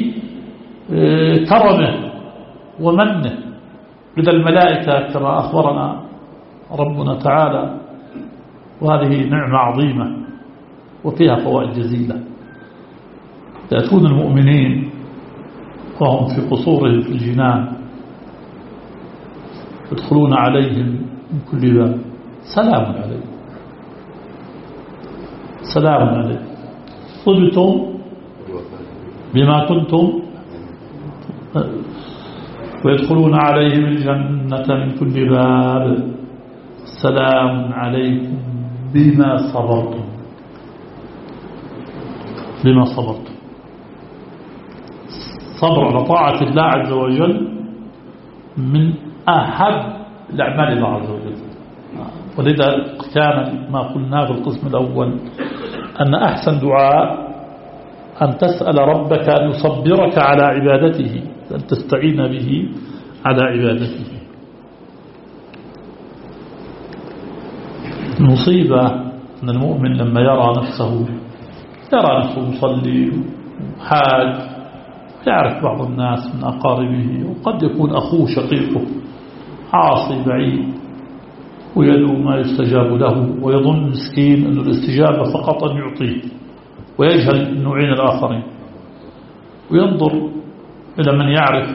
بكرمه ومنه. لذا الملائكة كما أخبرنا ربنا تعالى، وهذه نعمة عظيمة وفيها فوائد جزيلة، يأتون المؤمنين وهم في قصورهم في الجنان، يدخلون عليهم من كل باب سلام عليكم سلام عليكم طبتم بما كنتم، ويدخلون عليهم الجنة من كل باب سلام عليكم بما صبرتم بما صبرتم. صبر على طاعة الله عز وجل من أحب الأعمال الله عز وجل. ولذا كان ما قلنا في القسم الأول أن أحسن دعاء أن تسأل ربك أن يصبرك على عبادته، أن تستعين به على عبادته. المصيبة أن المؤمن لما يرى نفسه يرى نفسه يصلي حاج، يعرف بعض الناس من أقاربه، وقد يكون أخوه شقيقه عاصي بعيد ويدعو ما يستجاب له، ويظن مسكين أن الاستجابة فقط أن يعطيه، ويجهل النوعين الآخرين، وينظر إلى من يعرف،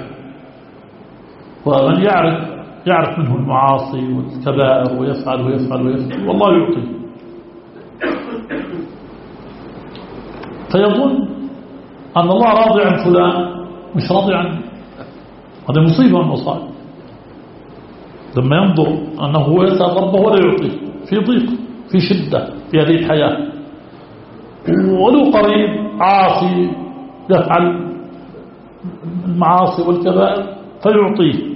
ومن يعرف يعرف منه المعاصي والكبائر ويفعل ويفعل ويفعل والله يعطي، فيظن أن الله راضي عن فلان مش راضي عنه. هذا مصيبة من المصائب لما ينظر أنه هو يسأل ربه ولا يعطي، في ضيق، في شدة في هذه الحياة، ولو قريب عاصي يفعل المعاصي والكبائر فيعطيه.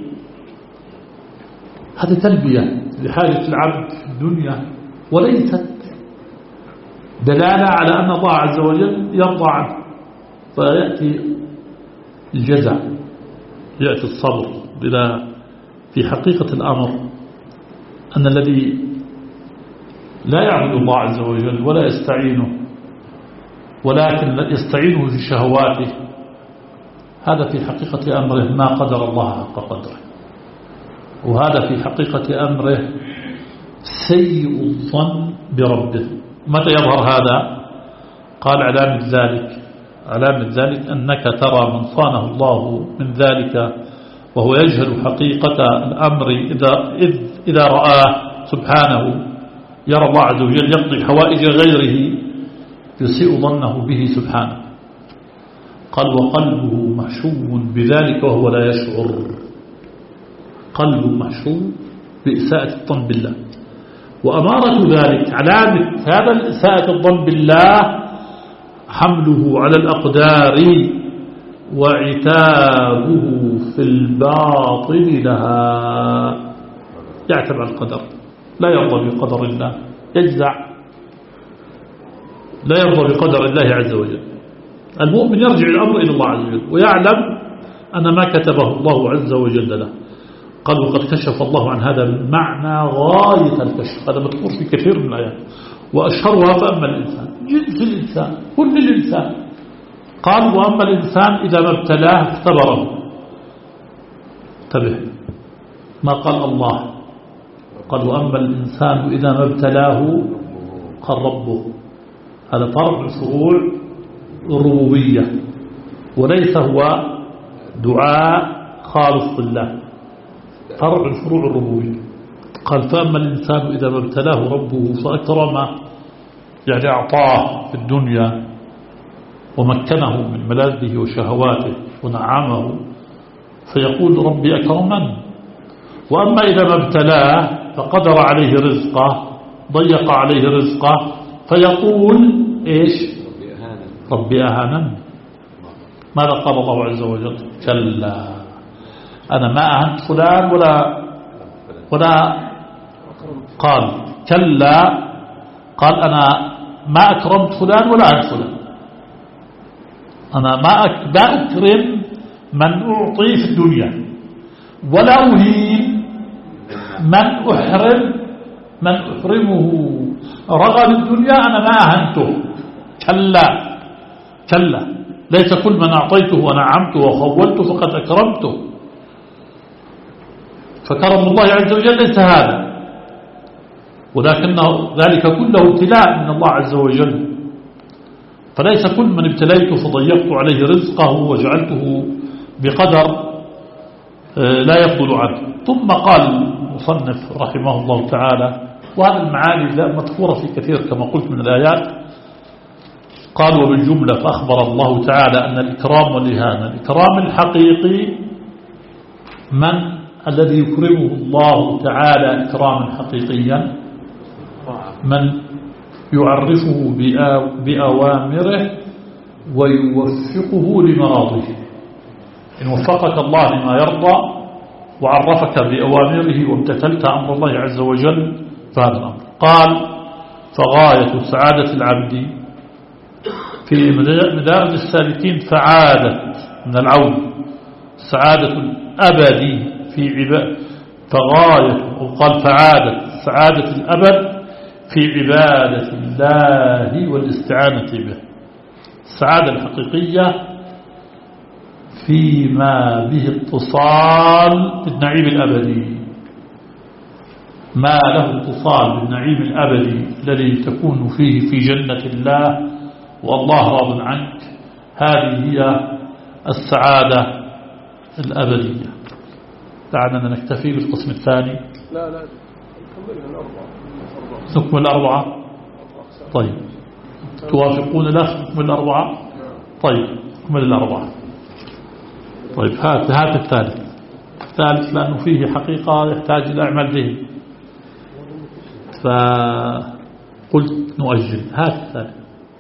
هذه تلبية لحاجة العبد في الدنيا، وليست دلالة على أن الله عز وجل يرضى عنه. فيأتي الجزع، يأتي الصبر. بلا في حقيقة الأمر أن الذي لا يعبد الله عز وجل ولا يستعينه ولكن يستعينه في شهواته، هذا في حقيقة أمره ما قدر الله حق قدره، وهذا في حقيقة أمره سيء الظن بربه. متى يظهر هذا؟ قال علامة ذلك علامة ذلك أنك ترى من صانه الله من ذلك وهو يجهل حقيقة الأمر إذا, إذ إذا رآه سبحانه، يرى الله عز وجل يقضي حوائج غيره يسيء ظنه به سبحانه. قال وقلبه محشو بذلك وهو لا يشعر. قلبه محشو بإساءة الظن بالله. وأمارة ذلك علامة هذا إساءة الظن بالله حمله على الأقدار وعتابه في الباطل لها. يعتب على القدر، لا يرضى بقدر الله، يجزع، لا يرضى بقدر الله عز وجل. المؤمن يرجع الأمر إلى الله عز وجل ويعلم أن ما كتبه الله عز وجل له. قال وقد كشف الله عن هذا المعنى غاية الكشف. هذا مذكور في كثير من الآيات وأشهرها فأما الإنسان، جنس الإنسان، كل الإنسان. قال وأما الإنسان إذا ما ابتلاه اختبره. انتبه، ما قال الله، قال وأما الإنسان إذا ما ابتلاه قال ربه. هذا فرع من فروع الربوبية وليس هو دعاء خالص لله، فرع من فروع الربوبية. قال فأما الإنسان إذا ما ابتلاه ربه فأكرمه، يعني أعطاه في الدنيا ومكنه من ملاذه وشهواته ونعمه فيقول ربي أكرمن. وأما إذا ما ابتلاه فقدر عليه رزقه، ضيق عليه رزقه، فيقول إيش؟ ربي أهانن. ماذا قال الله عز وجل؟ كلا أنا ما أهنت فلان ولا ولا قال كلا، قال أنا ما أكرمت فلان ولا أهنت فلان. أنا ما أكرم من أعطي في الدنيا ولا أهين من أحرم من أحرمه رغب الدنيا، أنا ما أهنته. كلا كلا، ليس كل من أعطيته ونعمته وخولته فقد أكرمته. فكرم الله عز وجل ليس هذا، ولكن ذلك كله ابتلاء من الله عز وجل. فليس كل من ابتليته فضيقت عليه رزقه وجعلته بقدر لا يقبل عنه. ثم قال المصنف رحمه الله تعالى، وهذه المعاني مذكورة في كثير كما قلت من الآيات. قال وبالجملة فأخبر الله تعالى أن الإكرام والإهانة، الإكرام الحقيقي من الذي يكرمه الله تعالى إكراما حقيقيا؟ من يعرفه بأوامره ويوفقه لمراضيه. إن وفقك الله لما يرضى وعرفك بأوامره وامتثلت أمر الله عز وجل فهذا الأمر. قال فغاية سعادة العبد في مدارج السالكين سعادة من العون، سعادة الأبد في عباد، فغاية وقال فعادة سعادة الأبد في عبادة الله والاستعانة به. السعادة الحقيقية فيما به اتصال بالنعيم الأبدي، ما له اتصال بالنعيم الأبدي الذي تكون فيه في جنة الله والله راض عنك. هذه هي السعادة الأبدية. دعنا نكتفي بالقسم الثاني. لا لا نكملها الأربعة. نكمل الأربعة. طيب توافقون الأخ نكمل الأربعة؟ طيب نكمل الأربعة. طيب هات هات الثالث. الثالث لأنه فيه حقيقة يحتاج إلى أعمال به، فقلت نؤجل. هات الثالث.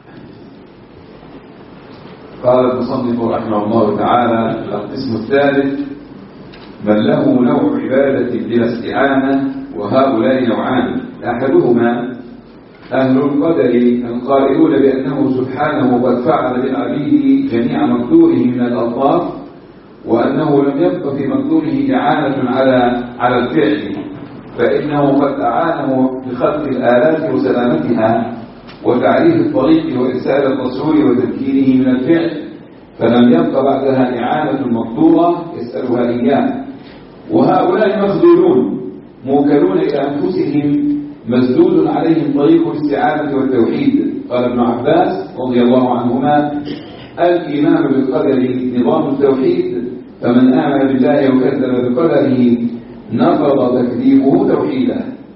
قال المصنف رحمه الله تعالى القسم الثالث من له نوع عبادة بلا استعانة، وهؤلاء نوعان. أحدهما أهل القدر القائلون بأنه سبحانه قد فعل بعبيده جميع مقدوره من الألطاف، وأنه لم يبق في مقدوره إعانة على على الفعل، فإنه قد أعانه بخلق الآلات وسلامتها وتعريف الطريق وإرسال الرسول وتذكيره من الفعل، فلم يبق بعدها إعانة مقدورة يسألها إياه. وهؤلاء مخذولون موكلون إلى أنفسهم مسدود عليهم طريق الاستعانة والتوحيد. قال ابن عباس رضي الله عنهما: الإيمان بالقدر نظام التوحيد، فمن آمن بالله وكذب بقدره نقض تكذيبه توحيده.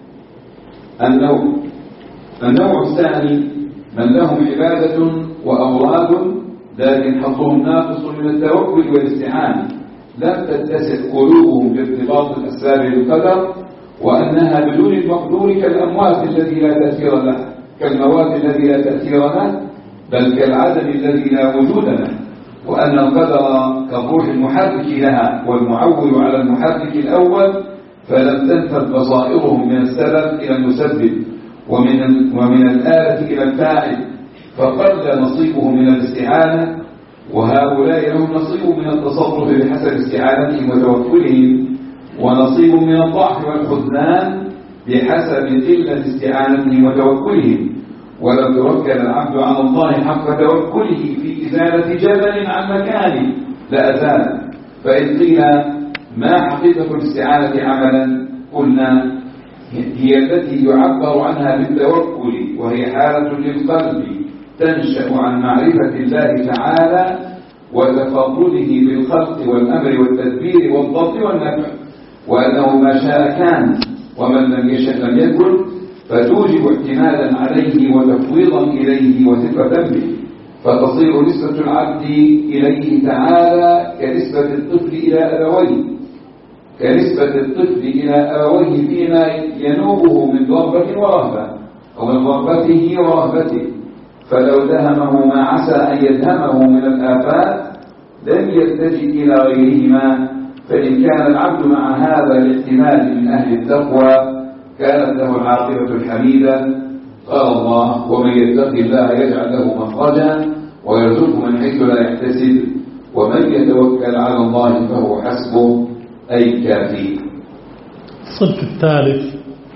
النوع النوع الثاني من لهم عبادة وأوراد لكن حظهم ناقص من التوكل والاستعانة، لم تتسع قلوبهم بارتباط الأسباب بالقدر، وأنها بدون المقدور كالأموات الذي لا تأثير له، كالموات الذي لا تأثير له، بل كالعدم الذي لا وجود له، وأن القدر كالروح المحرك لها والمعول على المحرك الأول، فلم تنفذ بصائرهم من السبب إلى المسبب ومن ومن الآلة إلى الفاعل، فقل نصيبهم من الاستعانة، وهؤلاء لهم نصيب من التصرف بحسب استعانتهم وتوكلهم، ونصيب من الضعف والخذلان بحسب قلة استعانتهم وتوكلهم. ولو توكل العبد على الله حق توكله في إزالة جبل عن مكانه لأزال. فإن قيل ما حقيقة الاستعانة عملا، قلنا هي التي يعبر عنها بالتوكل، وهي حالة للقلب تنشأ عن معرفة الله تعالى وتفضله بالخلق والأمر والتدبير والضبط والنفع، وأنه ما شاء كان ومن لم يشأ لم يكن، فتوجب اعتمادا عليه وتفويضا إليه وثقة به، فتصير نسبة العبد إليه تعالى كنسبة الطفل إلى أبويه كنسبة الطفل إلى أبويه فيما ينوبه من ضربة ورهبة أو من ضربته ورهبته، فلو دهمه ما عسى أن يدهمه من الآفات لم يلتجئ إلى غيرهما. فإن كان العبد مع هذا الاحتمال من أهل التقوى كانت له العاقبة الحميدة. قال الله: ومن يتق الله يجعل له مخرجا ويرزقه من حيث لا يحتسب ومن يتوكل على الله فهو حسبه، أي كافي. الصنف الثالث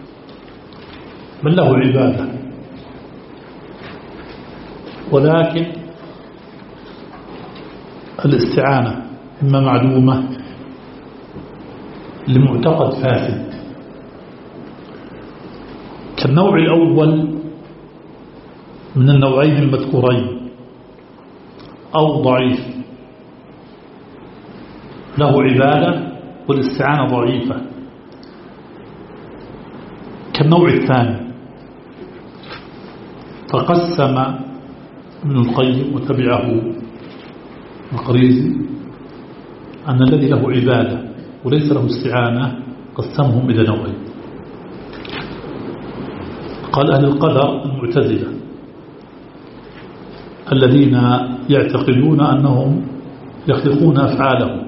من له عبادة ولكن الاستعانة إما معدومة لمعتقد فاسد، كالنوع الأول من النوعين المذكورين، أو ضعيف له عبادة والاستعانة ضعيفة، كالنوع الثاني. فقسم ابن القيم وتبعه القريزي أن الذي له عبادة وليس له استعانة قسمهم إلى نوعين. قال أهل القدر المعتزلة الذين يعتقدون أنهم يخلقون أفعالهم،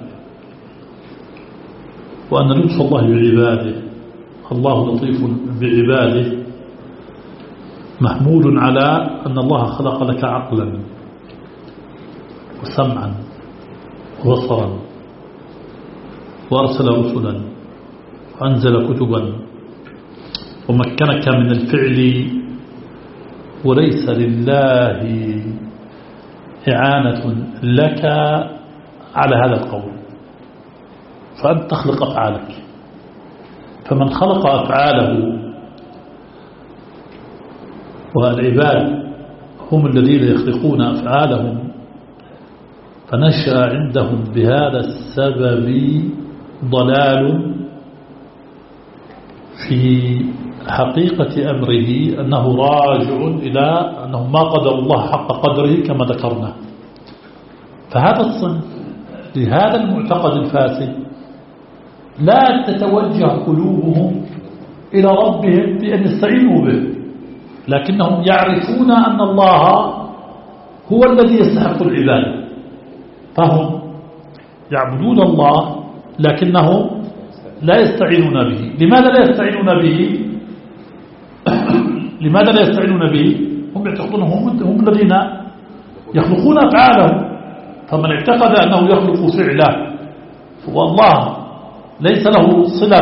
وأن لطف الله بعباده، الله لطيف بعباده، محمول على أن الله خلق لك عقلا وسمعا وبصرا وأرسل رسلا وأنزل كتبا ومكنك من الفعل، وليس لله إعانة لك على هذا القول، فأنت تخلق أفعالك. فمن خلق أفعاله، والعباد هم الذين يخلقون أفعالهم، فنشأ عندهم بهذا السبب ضلال في حقيقة أمره، أنه راجع إلى أنه ما قدر الله حق قدره كما ذكرنا. فهذا الصنف لهذا المعتقد الفاسد لا تتوجه قلوبهم إلى ربهم بأن يستعينوا به، لكنهم يعرفون أن الله هو الذي يستحق العبادة، فهم يعبدون الله لكنهم لا يستعينون به. لماذا لا يستعينون به؟ لماذا لا يستعينون به؟ هم يعتقدون هم, هم الذين يخلقون أفعالهم، فمن اعتقد أنه يخلق فعله والله ليس له صلة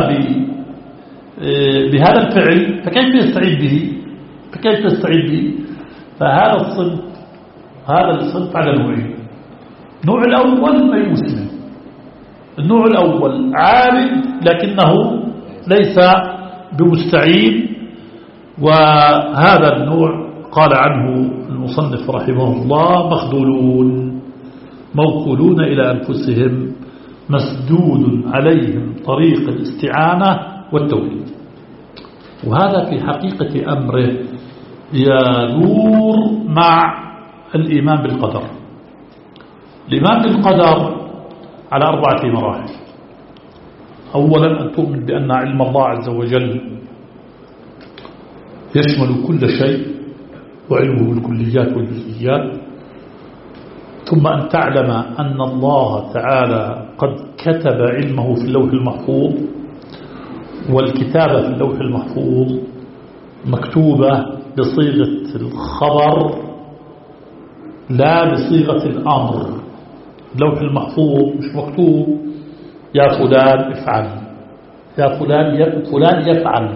بهذا الفعل، فكيف يستعين به؟ فكيف يستعين به؟ فهذا الصنف هذا الصنف على نوعين. النوع الأول ما يسلم، النوع الأول عابد لكنه ليس بمستعين وهذا النوع قال عنه المصنف رحمه الله مخذولون موكولون إلى أنفسهم مسدود عليهم طريق الاستعانة والتوحيد. وهذا في حقيقة أمره يدور مع الإيمان بالقدر. الإيمان بالقدر على أربعة مراحل. أولا أن تؤمن بأن علم الله عز وجل يشمل كل شيء وعلمه بالكليات والجزئيات، ثم أن تعلم أن الله تعالى قد كتب علمه في اللوح المحفوظ، والكتابة في اللوح المحفوظ مكتوبة بصيغة الخبر لا بصيغة الأمر. اللوح المحفوظ مش مكتوب يا فلان افعل، يا فلان فلان يفعل،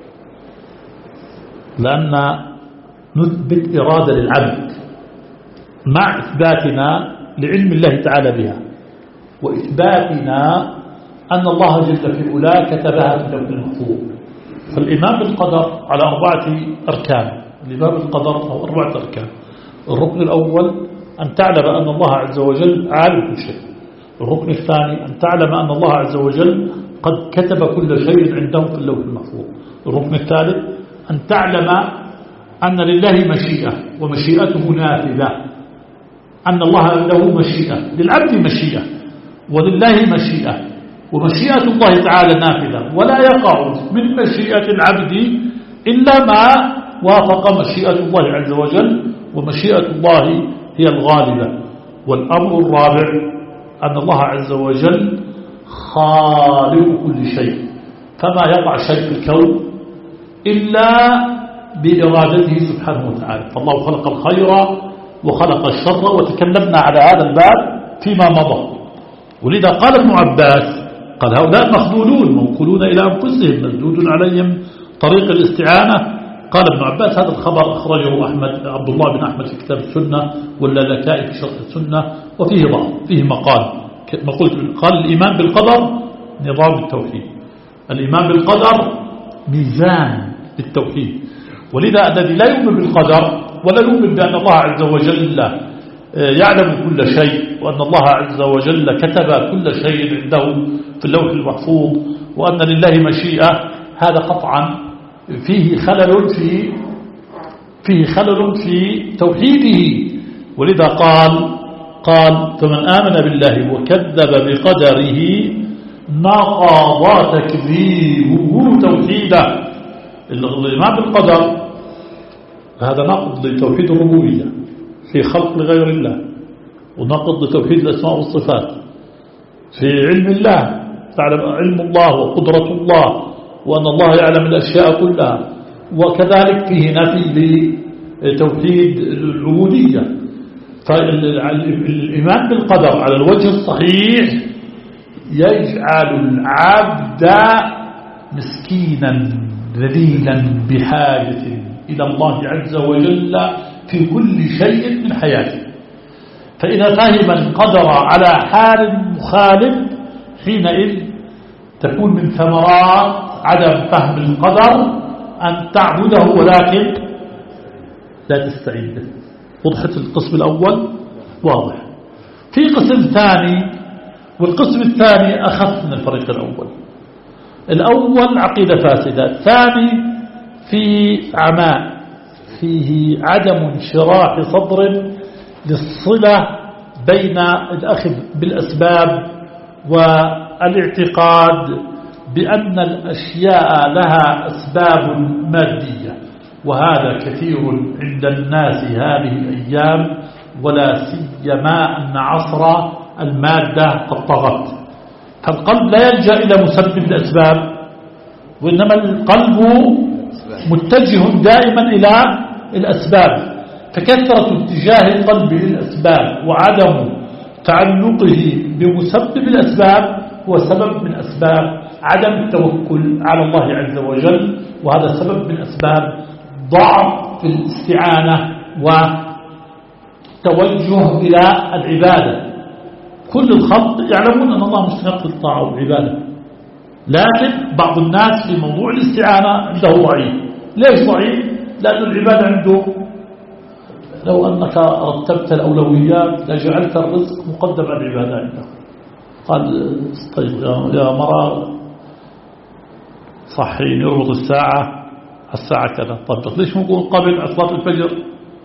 لأن نثبت إرادة للعبد مع إثباتنا لعلم الله تعالى بها، وإثباتنا أن الله جل في علاه كتبها في اللوح المحفوظ. فالإيمان بالقدر على أربعة أركان. الإيمان بالقدر أو أربعة أركان. الركن الأول أن تعلم أن الله عز وجل عالم كل شيء. الركن الثاني أن تعلم أن الله عز وجل قد كتب كل شيء عنده في اللوح المحفوظ. الركن الثالث أن تعلم أن لله مشيئة ومشيئته نافذة، أن الله له مشيئة، للعبد مشيئة ولله مشيئة، ومشيئة الله تعالى نافذة، ولا يقع من مشيئة العبد إلا ما وافق مشيئة الله عز وجل، ومشيئة الله هي الغالبة. والأمر الرابع أن الله عز وجل خالق كل شيء، فما يقع شيء في الكون إلا بإرادته سبحانه وتعالى. فالله خلق الخير وخلق الشر، وتكلمنا على هذا الباب فيما مضى. ولذا قال ابن عباس قال هؤلاء مخذولون موكولون إلى أنفسهم مسدود عليهم طريق الاستعانة. قال ابن عباس هذا الخبر أخرجه أحمد عبد الله بن أحمد في كتاب السنة، واللالكائي في شرح السنة، وفيه ضعف فيه مقال. ما قلت قال الإيمان بالقدر نظام التوحيد، الإيمان بالقدر ميزان للتوحيد. ولذا الذي لا يؤمن بالقدر ولا يؤمن بأن الله عز وجل يعلم كل شيء، وأن الله عز وجل كتب كل شيء عنده في اللوح المحفوظ، وأن لله مشيئة، هذا قطعا فيه خلل في فيه خلل في توحيده. ولذا قال قال فمن آمن بالله وكذب بقدره نقض تكذيبه توحيدا. الإيمان بالقدر هذا نقض لتوحيد الربوبية في خلق لغير الله، ونقض لتوحيد الأسماء والصفات في علم الله، تعلم علم الله وقدرة الله، وأن الله يعلم الأشياء كلها. وكذلك فيه نفي لتوحيد العبودية. فالإيمان بالقدر على الوجه الصحيح يجعل العبد مسكينا ذليلا بحاجة إلى الله عز وجل في كل شيء من حياته. فإذا فهم القدر على حال مخالف حينئذ تكون من ثمرات عدم فهم القدر أن تعبده ولكن لا تستعين به. وضحت القسم الأول واضح. في قسم ثاني، والقسم الثاني أخف من الفريق الأول. الأول عقيدة فاسدة، الثاني في عماء، فيه عدم انشراح صدر للصلة بين الأخذ بالأسباب والاعتقاد بأن الأشياء لها أسباب مادية. وهذا كثير عند الناس هذه الأيام، ولا سيما أن عصر المادة قد طغت. فالقلب لا يلجأ إلى مسبب الأسباب، وإنما القلب متجه دائما إلى الأسباب. فكثرة اتجاه القلب للأسباب وعدم تعلقه بمسبب الأسباب هو سبب من أسباب عدم التوكل على الله عز وجل، وهذا سبب من أسباب ضعف في الاستعانة وتوجه إلى العبادة. كل الخلق يعلمون أن الله مستحق الطاعة والعبادة، لكن بعض الناس في موضوع الاستعانة عنده ضعيف، ليش ضعيف؟ لأن العبادة عنده لو أنك رتبت الأولويات لجعلت الرزق مقدم على العبادة عنده. قال طيب يا مرة صحيني اربط الساعة الساعة كذا. طب ليش نقول قبل صلاة الفجر؟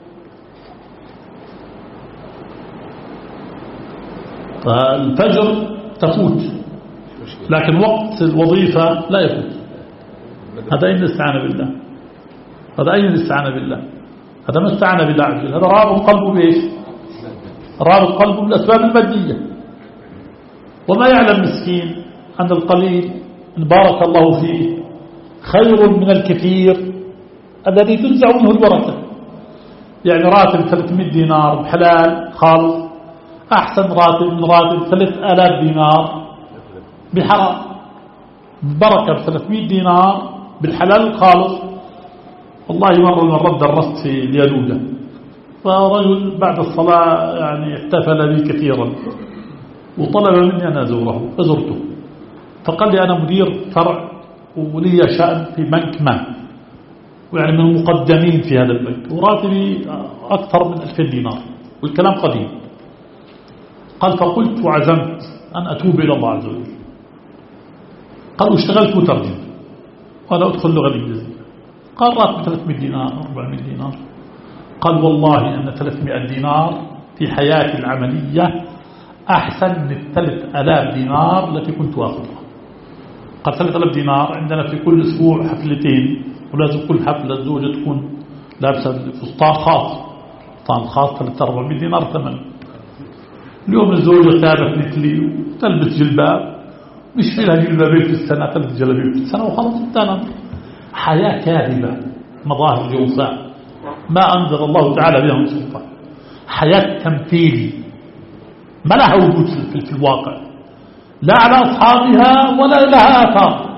فالفجر تفوت لكن وقت الوظيفة لا يفوت. هذا أين الاستعانة بالله؟ هذا أين الاستعانة بالله؟ هذا ما استعانة بالله عز وجل. هذا رابط قلبه بإيش؟ رابط قلبه بالأسباب المادية. وما يعلم مسكين أن القليل إن بارك الله فيه خير من الكثير الذي تنزع منه البركة. يعني راتب ثلاثمائة دينار بحلال خالص أحسن راتب من راتب ثلاثة آلاف دينار بحرام. بركة بثلاثمائة دينار بالحلال الخالص. والله مرة من مرة درست في اليالودة فرجل بعد الصلاة يعني احتفل بي كثيرا وطلب مني أن أزوره فزرته. فقال لي أنا مدير فرع ولي شأن في بنك ما ويعني من المقدمين في هذا البنك وراتبي أكثر من ألفين دينار والكلام قديم. قال فقلت وعزمت أن أتوب إلى الله عز وجل. قال واشتغلت مترجم قال أدخل اللغة الإنجليزية. قال راتب ثلاثمائة دينار أربعمائة دينار. قال والله أن ثلاثمائة دينار في حياتي العملية أحسن من ثلاثة آلاف دينار التي كنت أخذها. قال ثلاثة آلاف دينار عندنا في كل أسبوع حفلتين ولازم كل حفلة الزوجة تكون لابسة فستان خاص. فستان خاص ثلاثة أربعمائة دينار ثمن. اليوم الزوجة ثابت مثلي وتلبس جلباب مش في لها جلبابين في السنة ثلاث جلبابين في السنة وخلاص انتهى. حياة كاذبة مظاهر جوفاء ما أنزل الله تعالى بها من سلطان. حياة تمثيل ما لها وجود في الواقع لا على أصحابها ولا لها آثار.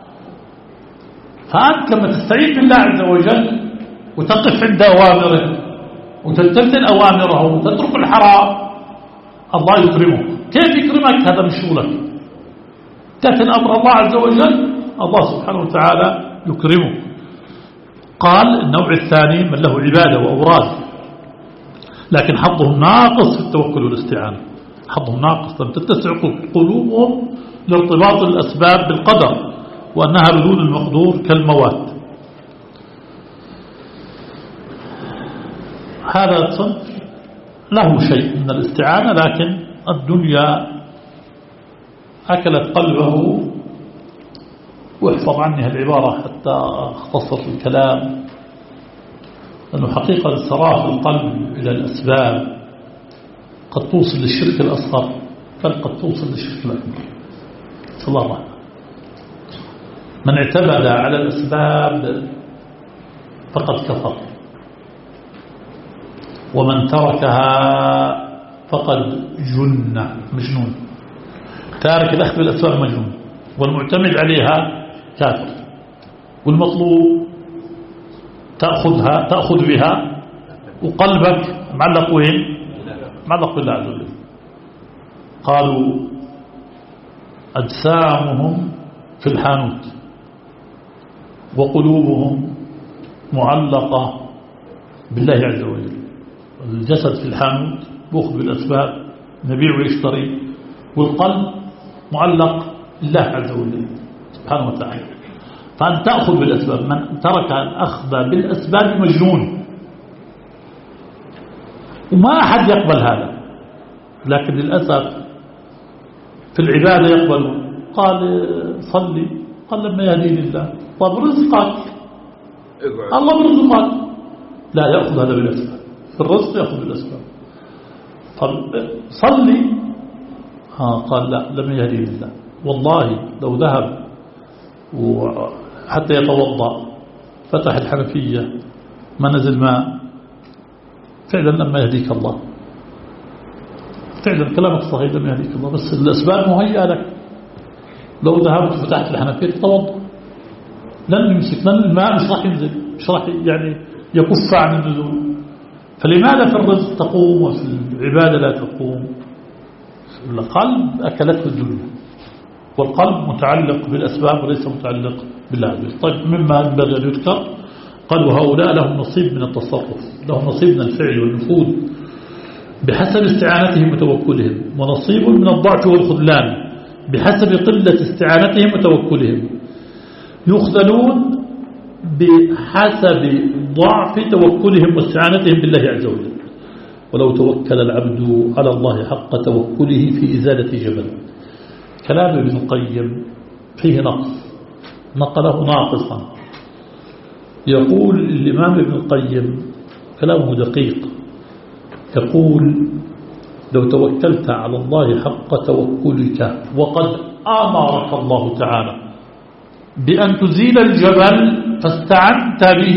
فأنت لما تستعين بالله عز وجل وتقف عند أوامره وتمتثل أوامره وتترك الحرام الله يكرمك. كيف يكرمك؟ هذا من شغلك. تأتي أمر الله عز وجل الله سبحانه وتعالى يكرمه. قال النوع الثاني من له عبادة وأوراد لكن حظهم ناقص في التوكل والاستعانة. حظهم ناقص لم تتسع قلوبهم لارتباط الأسباب بالقدر وأنها بدون المقدور كالموات. هذا الصنف له شيء من الاستعانة لكن الدنيا أكلت قلبه. واحفظ عني هالعبارة حتى اختصر في الكلام أنه حقيقة الصراف القلب إلى الأسباب قد توصل للشرك الأصغر بل قد توصل للشرك الأكبر. صلى الله عليه وسلم من اعتمد على الأسباب فقد كفر ومن تركها فقد جن مجنون. تارك الأخذ بالأسباب مجنون والمعتمد عليها كافر. والمطلوب تأخذها تأخذ بها وقلبك معلق وين؟ معلق بالله عز وجل. قالوا أجسامهم في الحانوت وقلوبهم معلقة بالله عز وجل. الجسد في الحانوت بأخذ بالأسباب نبيع ويشتري والقلب معلق بالله عز وجل سبحانه وتعالى. فأن تأخذ بالأسباب. من ترك الأخذ بالأسباب مجنون وما أحد يقبل هذا. لكن للأسف في العبادة يقبل. قال صلي قال لما يهديني الله. طب رزقك الله برزقك لا يأخذ هذا بالأسباب. في الرزق يأخذ بالأسباب. طب صلي ها قال لا لما يهديني الله. والله لو ذهب وحتى يتوضأ فتح الحنفية ما نزل ماء فعلا لما يهديك الله. فعلا كلامك صحيح لما يهديك الله بس الأسباب مهيئة لك. لو ذهبت وفتحت الحنفية تتوضأ لن يمسك لن الماء مش راح ينزل مش راح يعني يكف عن النزول. فلماذا في الرزق تقوم وفي العبادة لا تقوم؟ القلب أكلته الدنيا والقلب متعلق بالأسباب وليس متعلق بالله. طيب مما ينبغي أن يذكر قال وهؤلاء لهم نصيب من التصرف، لهم نصيب من الفعل والنفوذ بحسب استعانتهم وتوكلهم، ونصيب من الضعف والخذلان بحسب قلة استعانتهم وتوكلهم، يخذلون بحسب ضعف توكلهم واستعانتهم بالله عز وجل. ولو توكل العبد على الله حق توكله في إزالة جبل. كلام ابن القيم فيه نقص، نقله ناقصا. يقول الإمام ابن القيم كلامه دقيق، يقول لو توكلت على الله حق توكلك وقد أمرك الله تعالى بأن تزيل الجبل فاستعنت به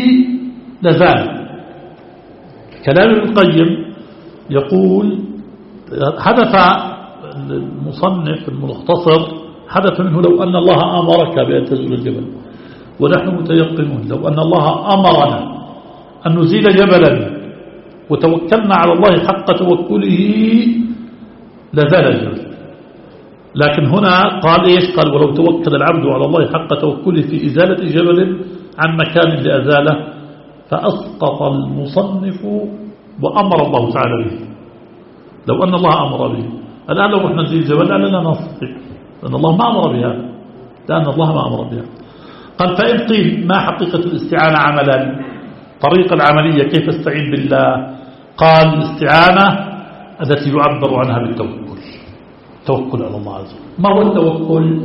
لزال. كلام ابن القيم يقول حدث المصنف المختصر حدث منه لو أن الله أمرك بأن تزيل الجبل، ونحن متيقنون لو أن الله أمرنا أن نزيل جبلا وتوكلنا على الله حق توكله لزال الجبل. لكن هنا قال إيش؟ قال ولو توكل العبد على الله حق توكله في إزالة جبل عن مكان لأزاله فأسقط المصنف وأمر الله تعالى به. لو أن الله أمر به، الآن لو رحنا نزيل جبل لنا نصدق لأن الله ما أمر بها، لأن الله ما أمر بها. قال فإن قيل ما حقيقة الاستعانة عملا، طريقة العملية كيف استعين بالله؟ قال الاستعانة التي يعبر عنها بالتوكل، توكل على الله عز وجل. ما هو التوكل؟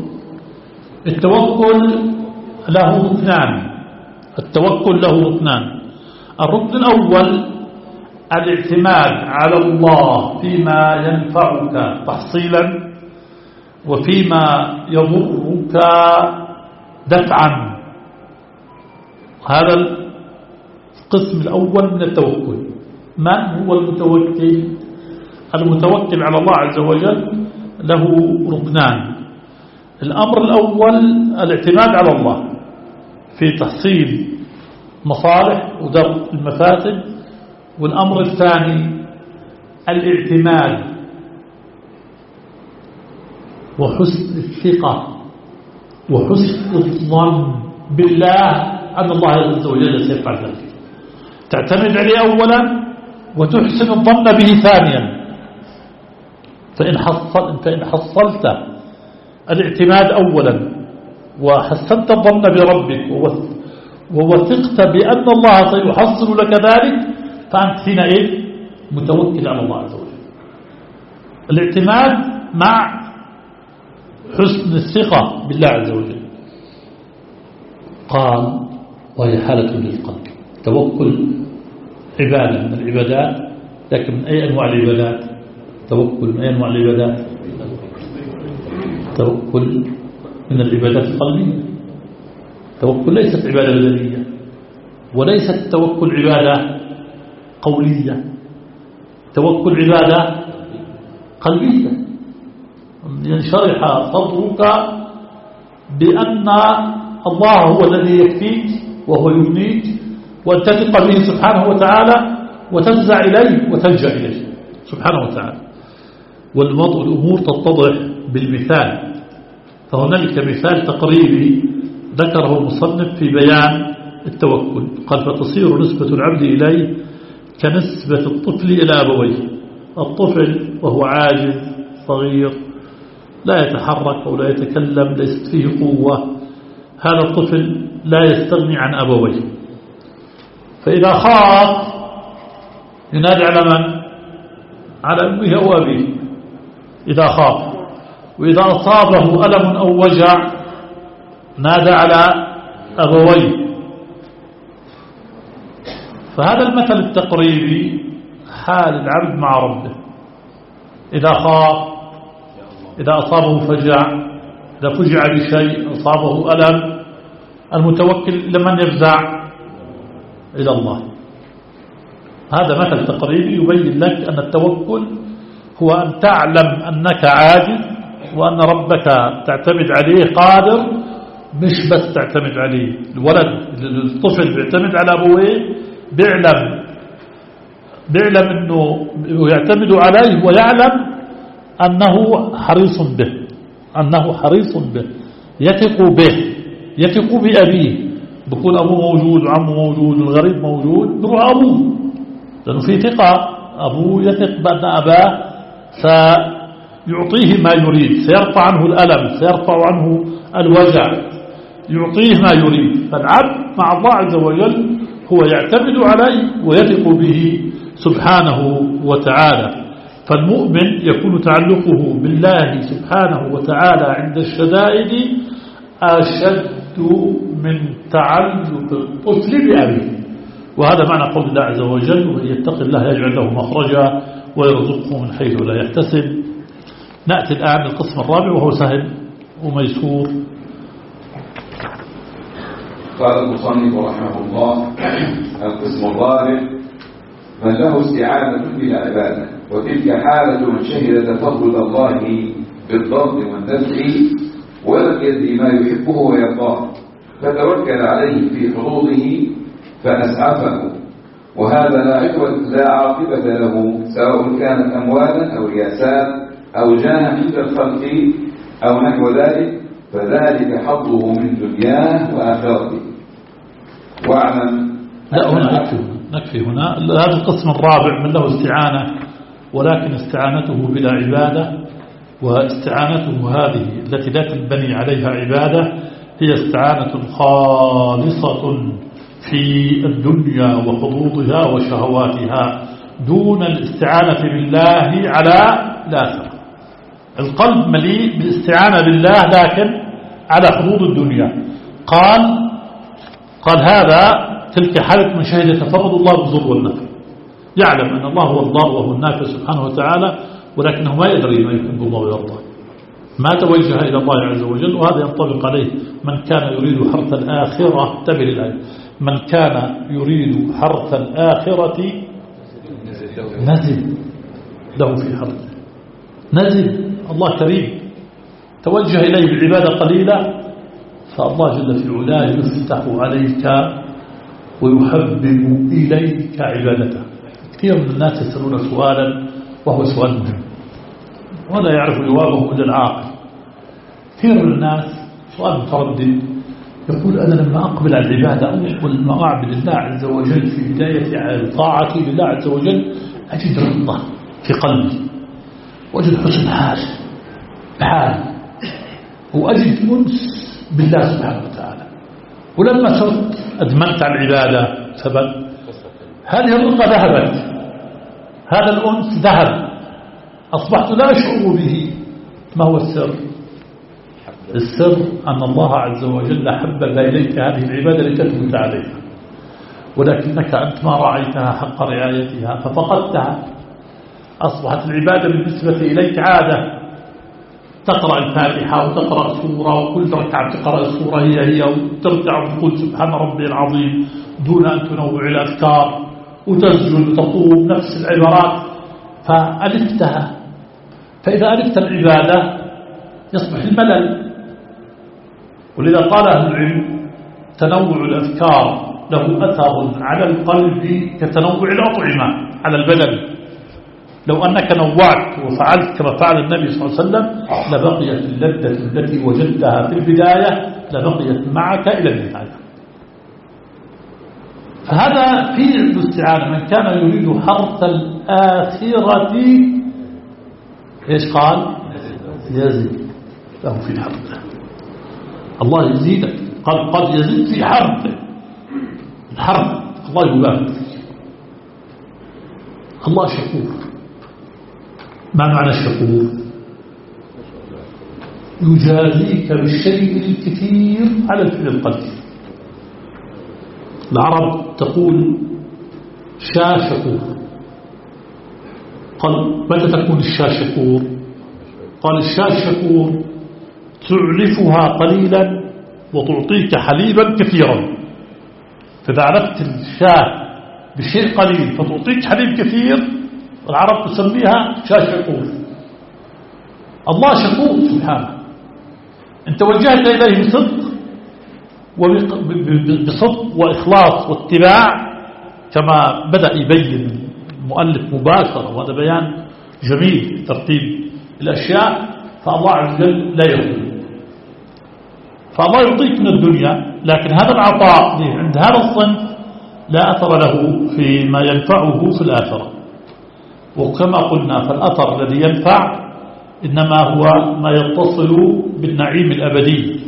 التوكل له اثنان، التوكل له اثنان. الركن الأول الاعتماد على الله فيما ينفعك تحصيلا وفيما يضرك دفعا. هذا القسم الأول من التوكل. من هو المتوكل؟ المتوكل على الله عز وجل له ركنان. الأمر الأول الاعتماد على الله في تحصيل مصالح ودرء المفاسد، والأمر الثاني الاعتماد وحسن الثقة وحسن الظن بالله أن الله عز وجل سيفعل ذلك. تعتمد عليه أولا وتحسن الظن به ثانيا. فإن, حصل فإن حصلت الاعتماد أولا وحسنت الظن بربك ووثقت بأن الله سيحصل لك ذلك فأنت حينئذ متوكل على الله عز وجل. الاعتماد مع حسن الثقة بالله عز وجل. قال وهي حالة للقلب. توكل عبادة من العبادات، لكن من أي أنواع العبادات؟ توكل من أي أنواع العبادات؟ توكل من العبادات القلبية. توكل ليست عبادة بدنية، وليست توكل عبادة قولية، توكل عبادة قلبية. ينشرح صدرك بأن الله هو الذي يكفيك وهو يغنيك، وأن تثق به سبحانه وتعالى وتفزع إليه وتلجأ إليه سبحانه وتعالى. والأمور تتضح بالمثال. فهنالك مثال تقريبي ذكره المصنف في بيان التوكل. قال فتصير نسبة العبد إليه كنسبة الطفل إلى أبويه. الطفل وهو عاجز صغير لا يتحرك أو لا يتكلم، ليست فيه قوة، هذا الطفل لا يستغني عن أبويه. فإذا خاف ينادي على من؟ على أمه أو أبيه إذا خاف. وإذا أصابه ألم أو وجع نادى على أبويه. فهذا المثل التقريبي حال العبد مع ربه. إذا خاف، إذا أصابه فجع، إذا فجع بشيء، أصابه ألم، المتوكل لمن يفزع؟ إلى الله. هذا مثل تقريبي يبين لك أن التوكل هو أن تعلم أنك عاجز وأن ربك تعتمد عليه قادر، مش بس تعتمد عليه. الولد الطفل بيعتمد على أبويه، بيعلم بيعلم أنه يعتمد عليه ويعلم أنه حريص به، أنه حريص به، يثق به، يثق بأبيه، بكون أبوه موجود وعمه موجود والغريب موجود بروح أبوه، لأنه في ثقة، أبوه يثق بأن أباه سيعطيه ما يريد، سيرفع عنه الألم، سيرفع عنه الوجع، يعطيه ما يريد. فالعبد مع الله عز وجل هو يعتمد عليه ويثق به سبحانه وتعالى. فالمؤمن يكون تعلقه بالله سبحانه وتعالى عند الشدائد أشد من تعلق الطفل بأبيه. وهذا معنى قول الله عز وجل: ومن يتق الله يجعل له مخرجا ويرزقه من حيث لا يحتسب. نأتي الآن للقسم الرابع وهو سهل وميسور. قال المصنف رحمه الله: القسم الرابع من له استعانة بلا عبادة، وتلك حالة من شهد تفضل الله بالضرب والنفع ولم يدري ما يحبه ويرضاه، فتوكل عليه في حظوظه فأسعفه، وهذا لا عقبة لا عاقبة له، سواء كانت أموالا أو رياسات أو جاه عند الخلق أو نحو ذلك، فذلك حظه من دنياه وآخرته. واعلم لا هنا نكفي نكفي هنا. هذا القسم الرابع من له استعانة، ولكن استعانته بلا عبادة، واستعانته هذه التي لا تنبني عليها عبادة هي استعانة خالصة في الدنيا وحظوظها وشهواتها دون الاستعانة بالله على الآخرة. القلب مليء بالاستعانة بالله لكن على حظوظ الدنيا. قال قال هذا تلك حالة من شهد تفرد الله بالضر والنفع، يعلم أن الله هو الضار وهو النافع سبحانه وتعالى، ولكنه ما يدري ما يحب الله ويرضاه، ما توجه إلى الله عز وجل. وهذا ينطبق عليه من كان يريد حرث الآخرة. تبر الآية: من كان يريد حرث الآخرة نزل له في حرثه. نزل، الله كريم، توجه إليه بالعبادة قليلة فالله جل في علاه يفتح عليك ويحبب إليك عبادته. كثير من الناس يسألون سؤالا وهو سؤال مهم ولا يعرف جوابه إلا العاقل. كثير من الناس سؤال متردد، يقول: أنا لما أقبل على العبادة أول ما أعبد الله عز وجل في بداية طاعتي لله عز وجل أجد رضا في قلبي، وأجد حسن حال بحال، وأجد أنس بالله سبحانه وتعالى. ولما صرت أدمنت على العبادة ثبت، هذه الرقة ذهبت، هذا الأنس ذهب، أصبحت لا أشعر به. ما هو السر؟ السر أن الله عز وجل حبب إليك هذه العبادة لتثبت عليها، ولكنك أنت ما رعيتها حق رعايتها ففقدتها. أصبحت العبادة بالنسبة إليك عادة، تقرأ الفاتحة وتقرأ سورة، وكل ركعة تقرأ السورة هي هي، وترجع وتقول سبحان ربي العظيم دون أن تنوع الأذكار، وتسجد وتطوب نفس العبارات، فألفتها. فإذا ألفت العبادة يصبح الملل. ولذا قال أهل العلم: تنوع الأذكار له أثر على القلب كتنوع الأطعمة على البدن. لو أنك نوعت وفعلت كما فعل النبي صلى الله عليه وسلم لبقيت اللذة التي وجدتها في البداية لبقيت معك إلى النهاية. فهذا في الاستعانة. من كان يريد حرث الآخرة إيش قال؟ يزيد له في حرثه. الله يزيدك، قد قد يزيد في حرثه. الحرث الله يبارك فيك. الله شكور. ما معنى الشكور؟ يجازيك بالشيء الكثير على الفعل القليل. العرب تقول شاة شكور. قال: متى تكون الشاة شكور؟ قال: الشاة شكور تعلفها قليلا وتعطيك حليبا كثيرا. فإذا علفت الشاة بشيء قليل فتعطيك حليب كثير، العرب تسميها شاة شكور. الله شكور سبحانه. انت وجهت إليه بصدق وبصدق وإخلاص واتباع، كما بدأ يبين المؤلف مباشرة، وهذا بيان جميل ترتيب الأشياء. فالله عز وجل لا يظلم. فالله يعطيك من الدنيا، لكن هذا العطاء عند هذا الصنف لا أثر له فيما ينفعه في الآخرة. وكما قلنا فالأثر الذي ينفع إنما هو ما يتصل بالنعيم الأبدي.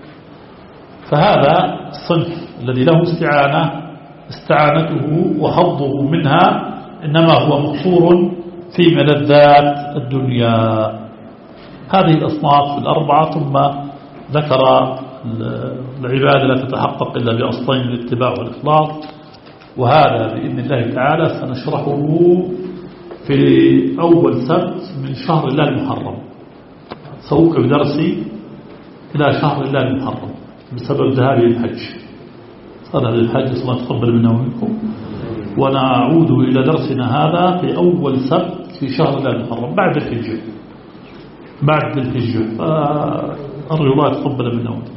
فهذا الصنف الذي له استعانة استعانته وحظه منها إنما هو مقصور في ملذات الدنيا. هذه الأصناف الأربعة. ثم ذكر العبادة لا تتحقق إلا بأصلين الاتباع والإخلاص، وهذا بإذن الله تعالى سنشرحه في أول سبت من شهر الله المحرم. سوق بدرسي إلى شهر الله المحرم بسبب ذهابي الحج. صار الحج صلى الله تقبل منا ومنكم، ونعود إلى درسنا هذا في أول سبت في شهر الله المحرم بعد الحجة بعد الحجة أرجو الله تقبل منا ومنكم.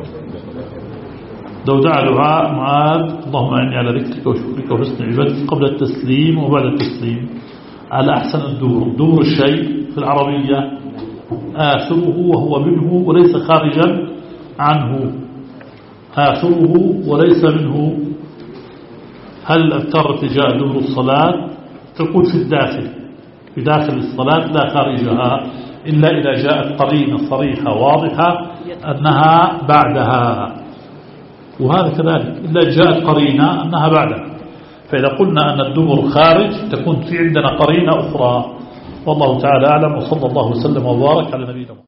لو دعا دعاء معاذ اللهم أعني على ذكرك وشكرك وحسن عبادتك قبل التسليم وبعد التسليم على أحسن الدور. دور الشيء في العربية آخره وهو منه وليس خارجا عنه، آخره وليس منه. هل أذكر ارتجاء دور الصلاة تكون في الداخل في داخل الصلاة لا خارجها إلا إذا جاءت قرينة صريحة واضحة أنها بعدها، وهذا كذلك إلا جاءت قرينة أنها بعدها. فإذا قلنا أن الدبر خارج تكون في عندنا قرينة أخرى. والله تعالى أعلم، وصلى الله وسلم وبارك على نبينا.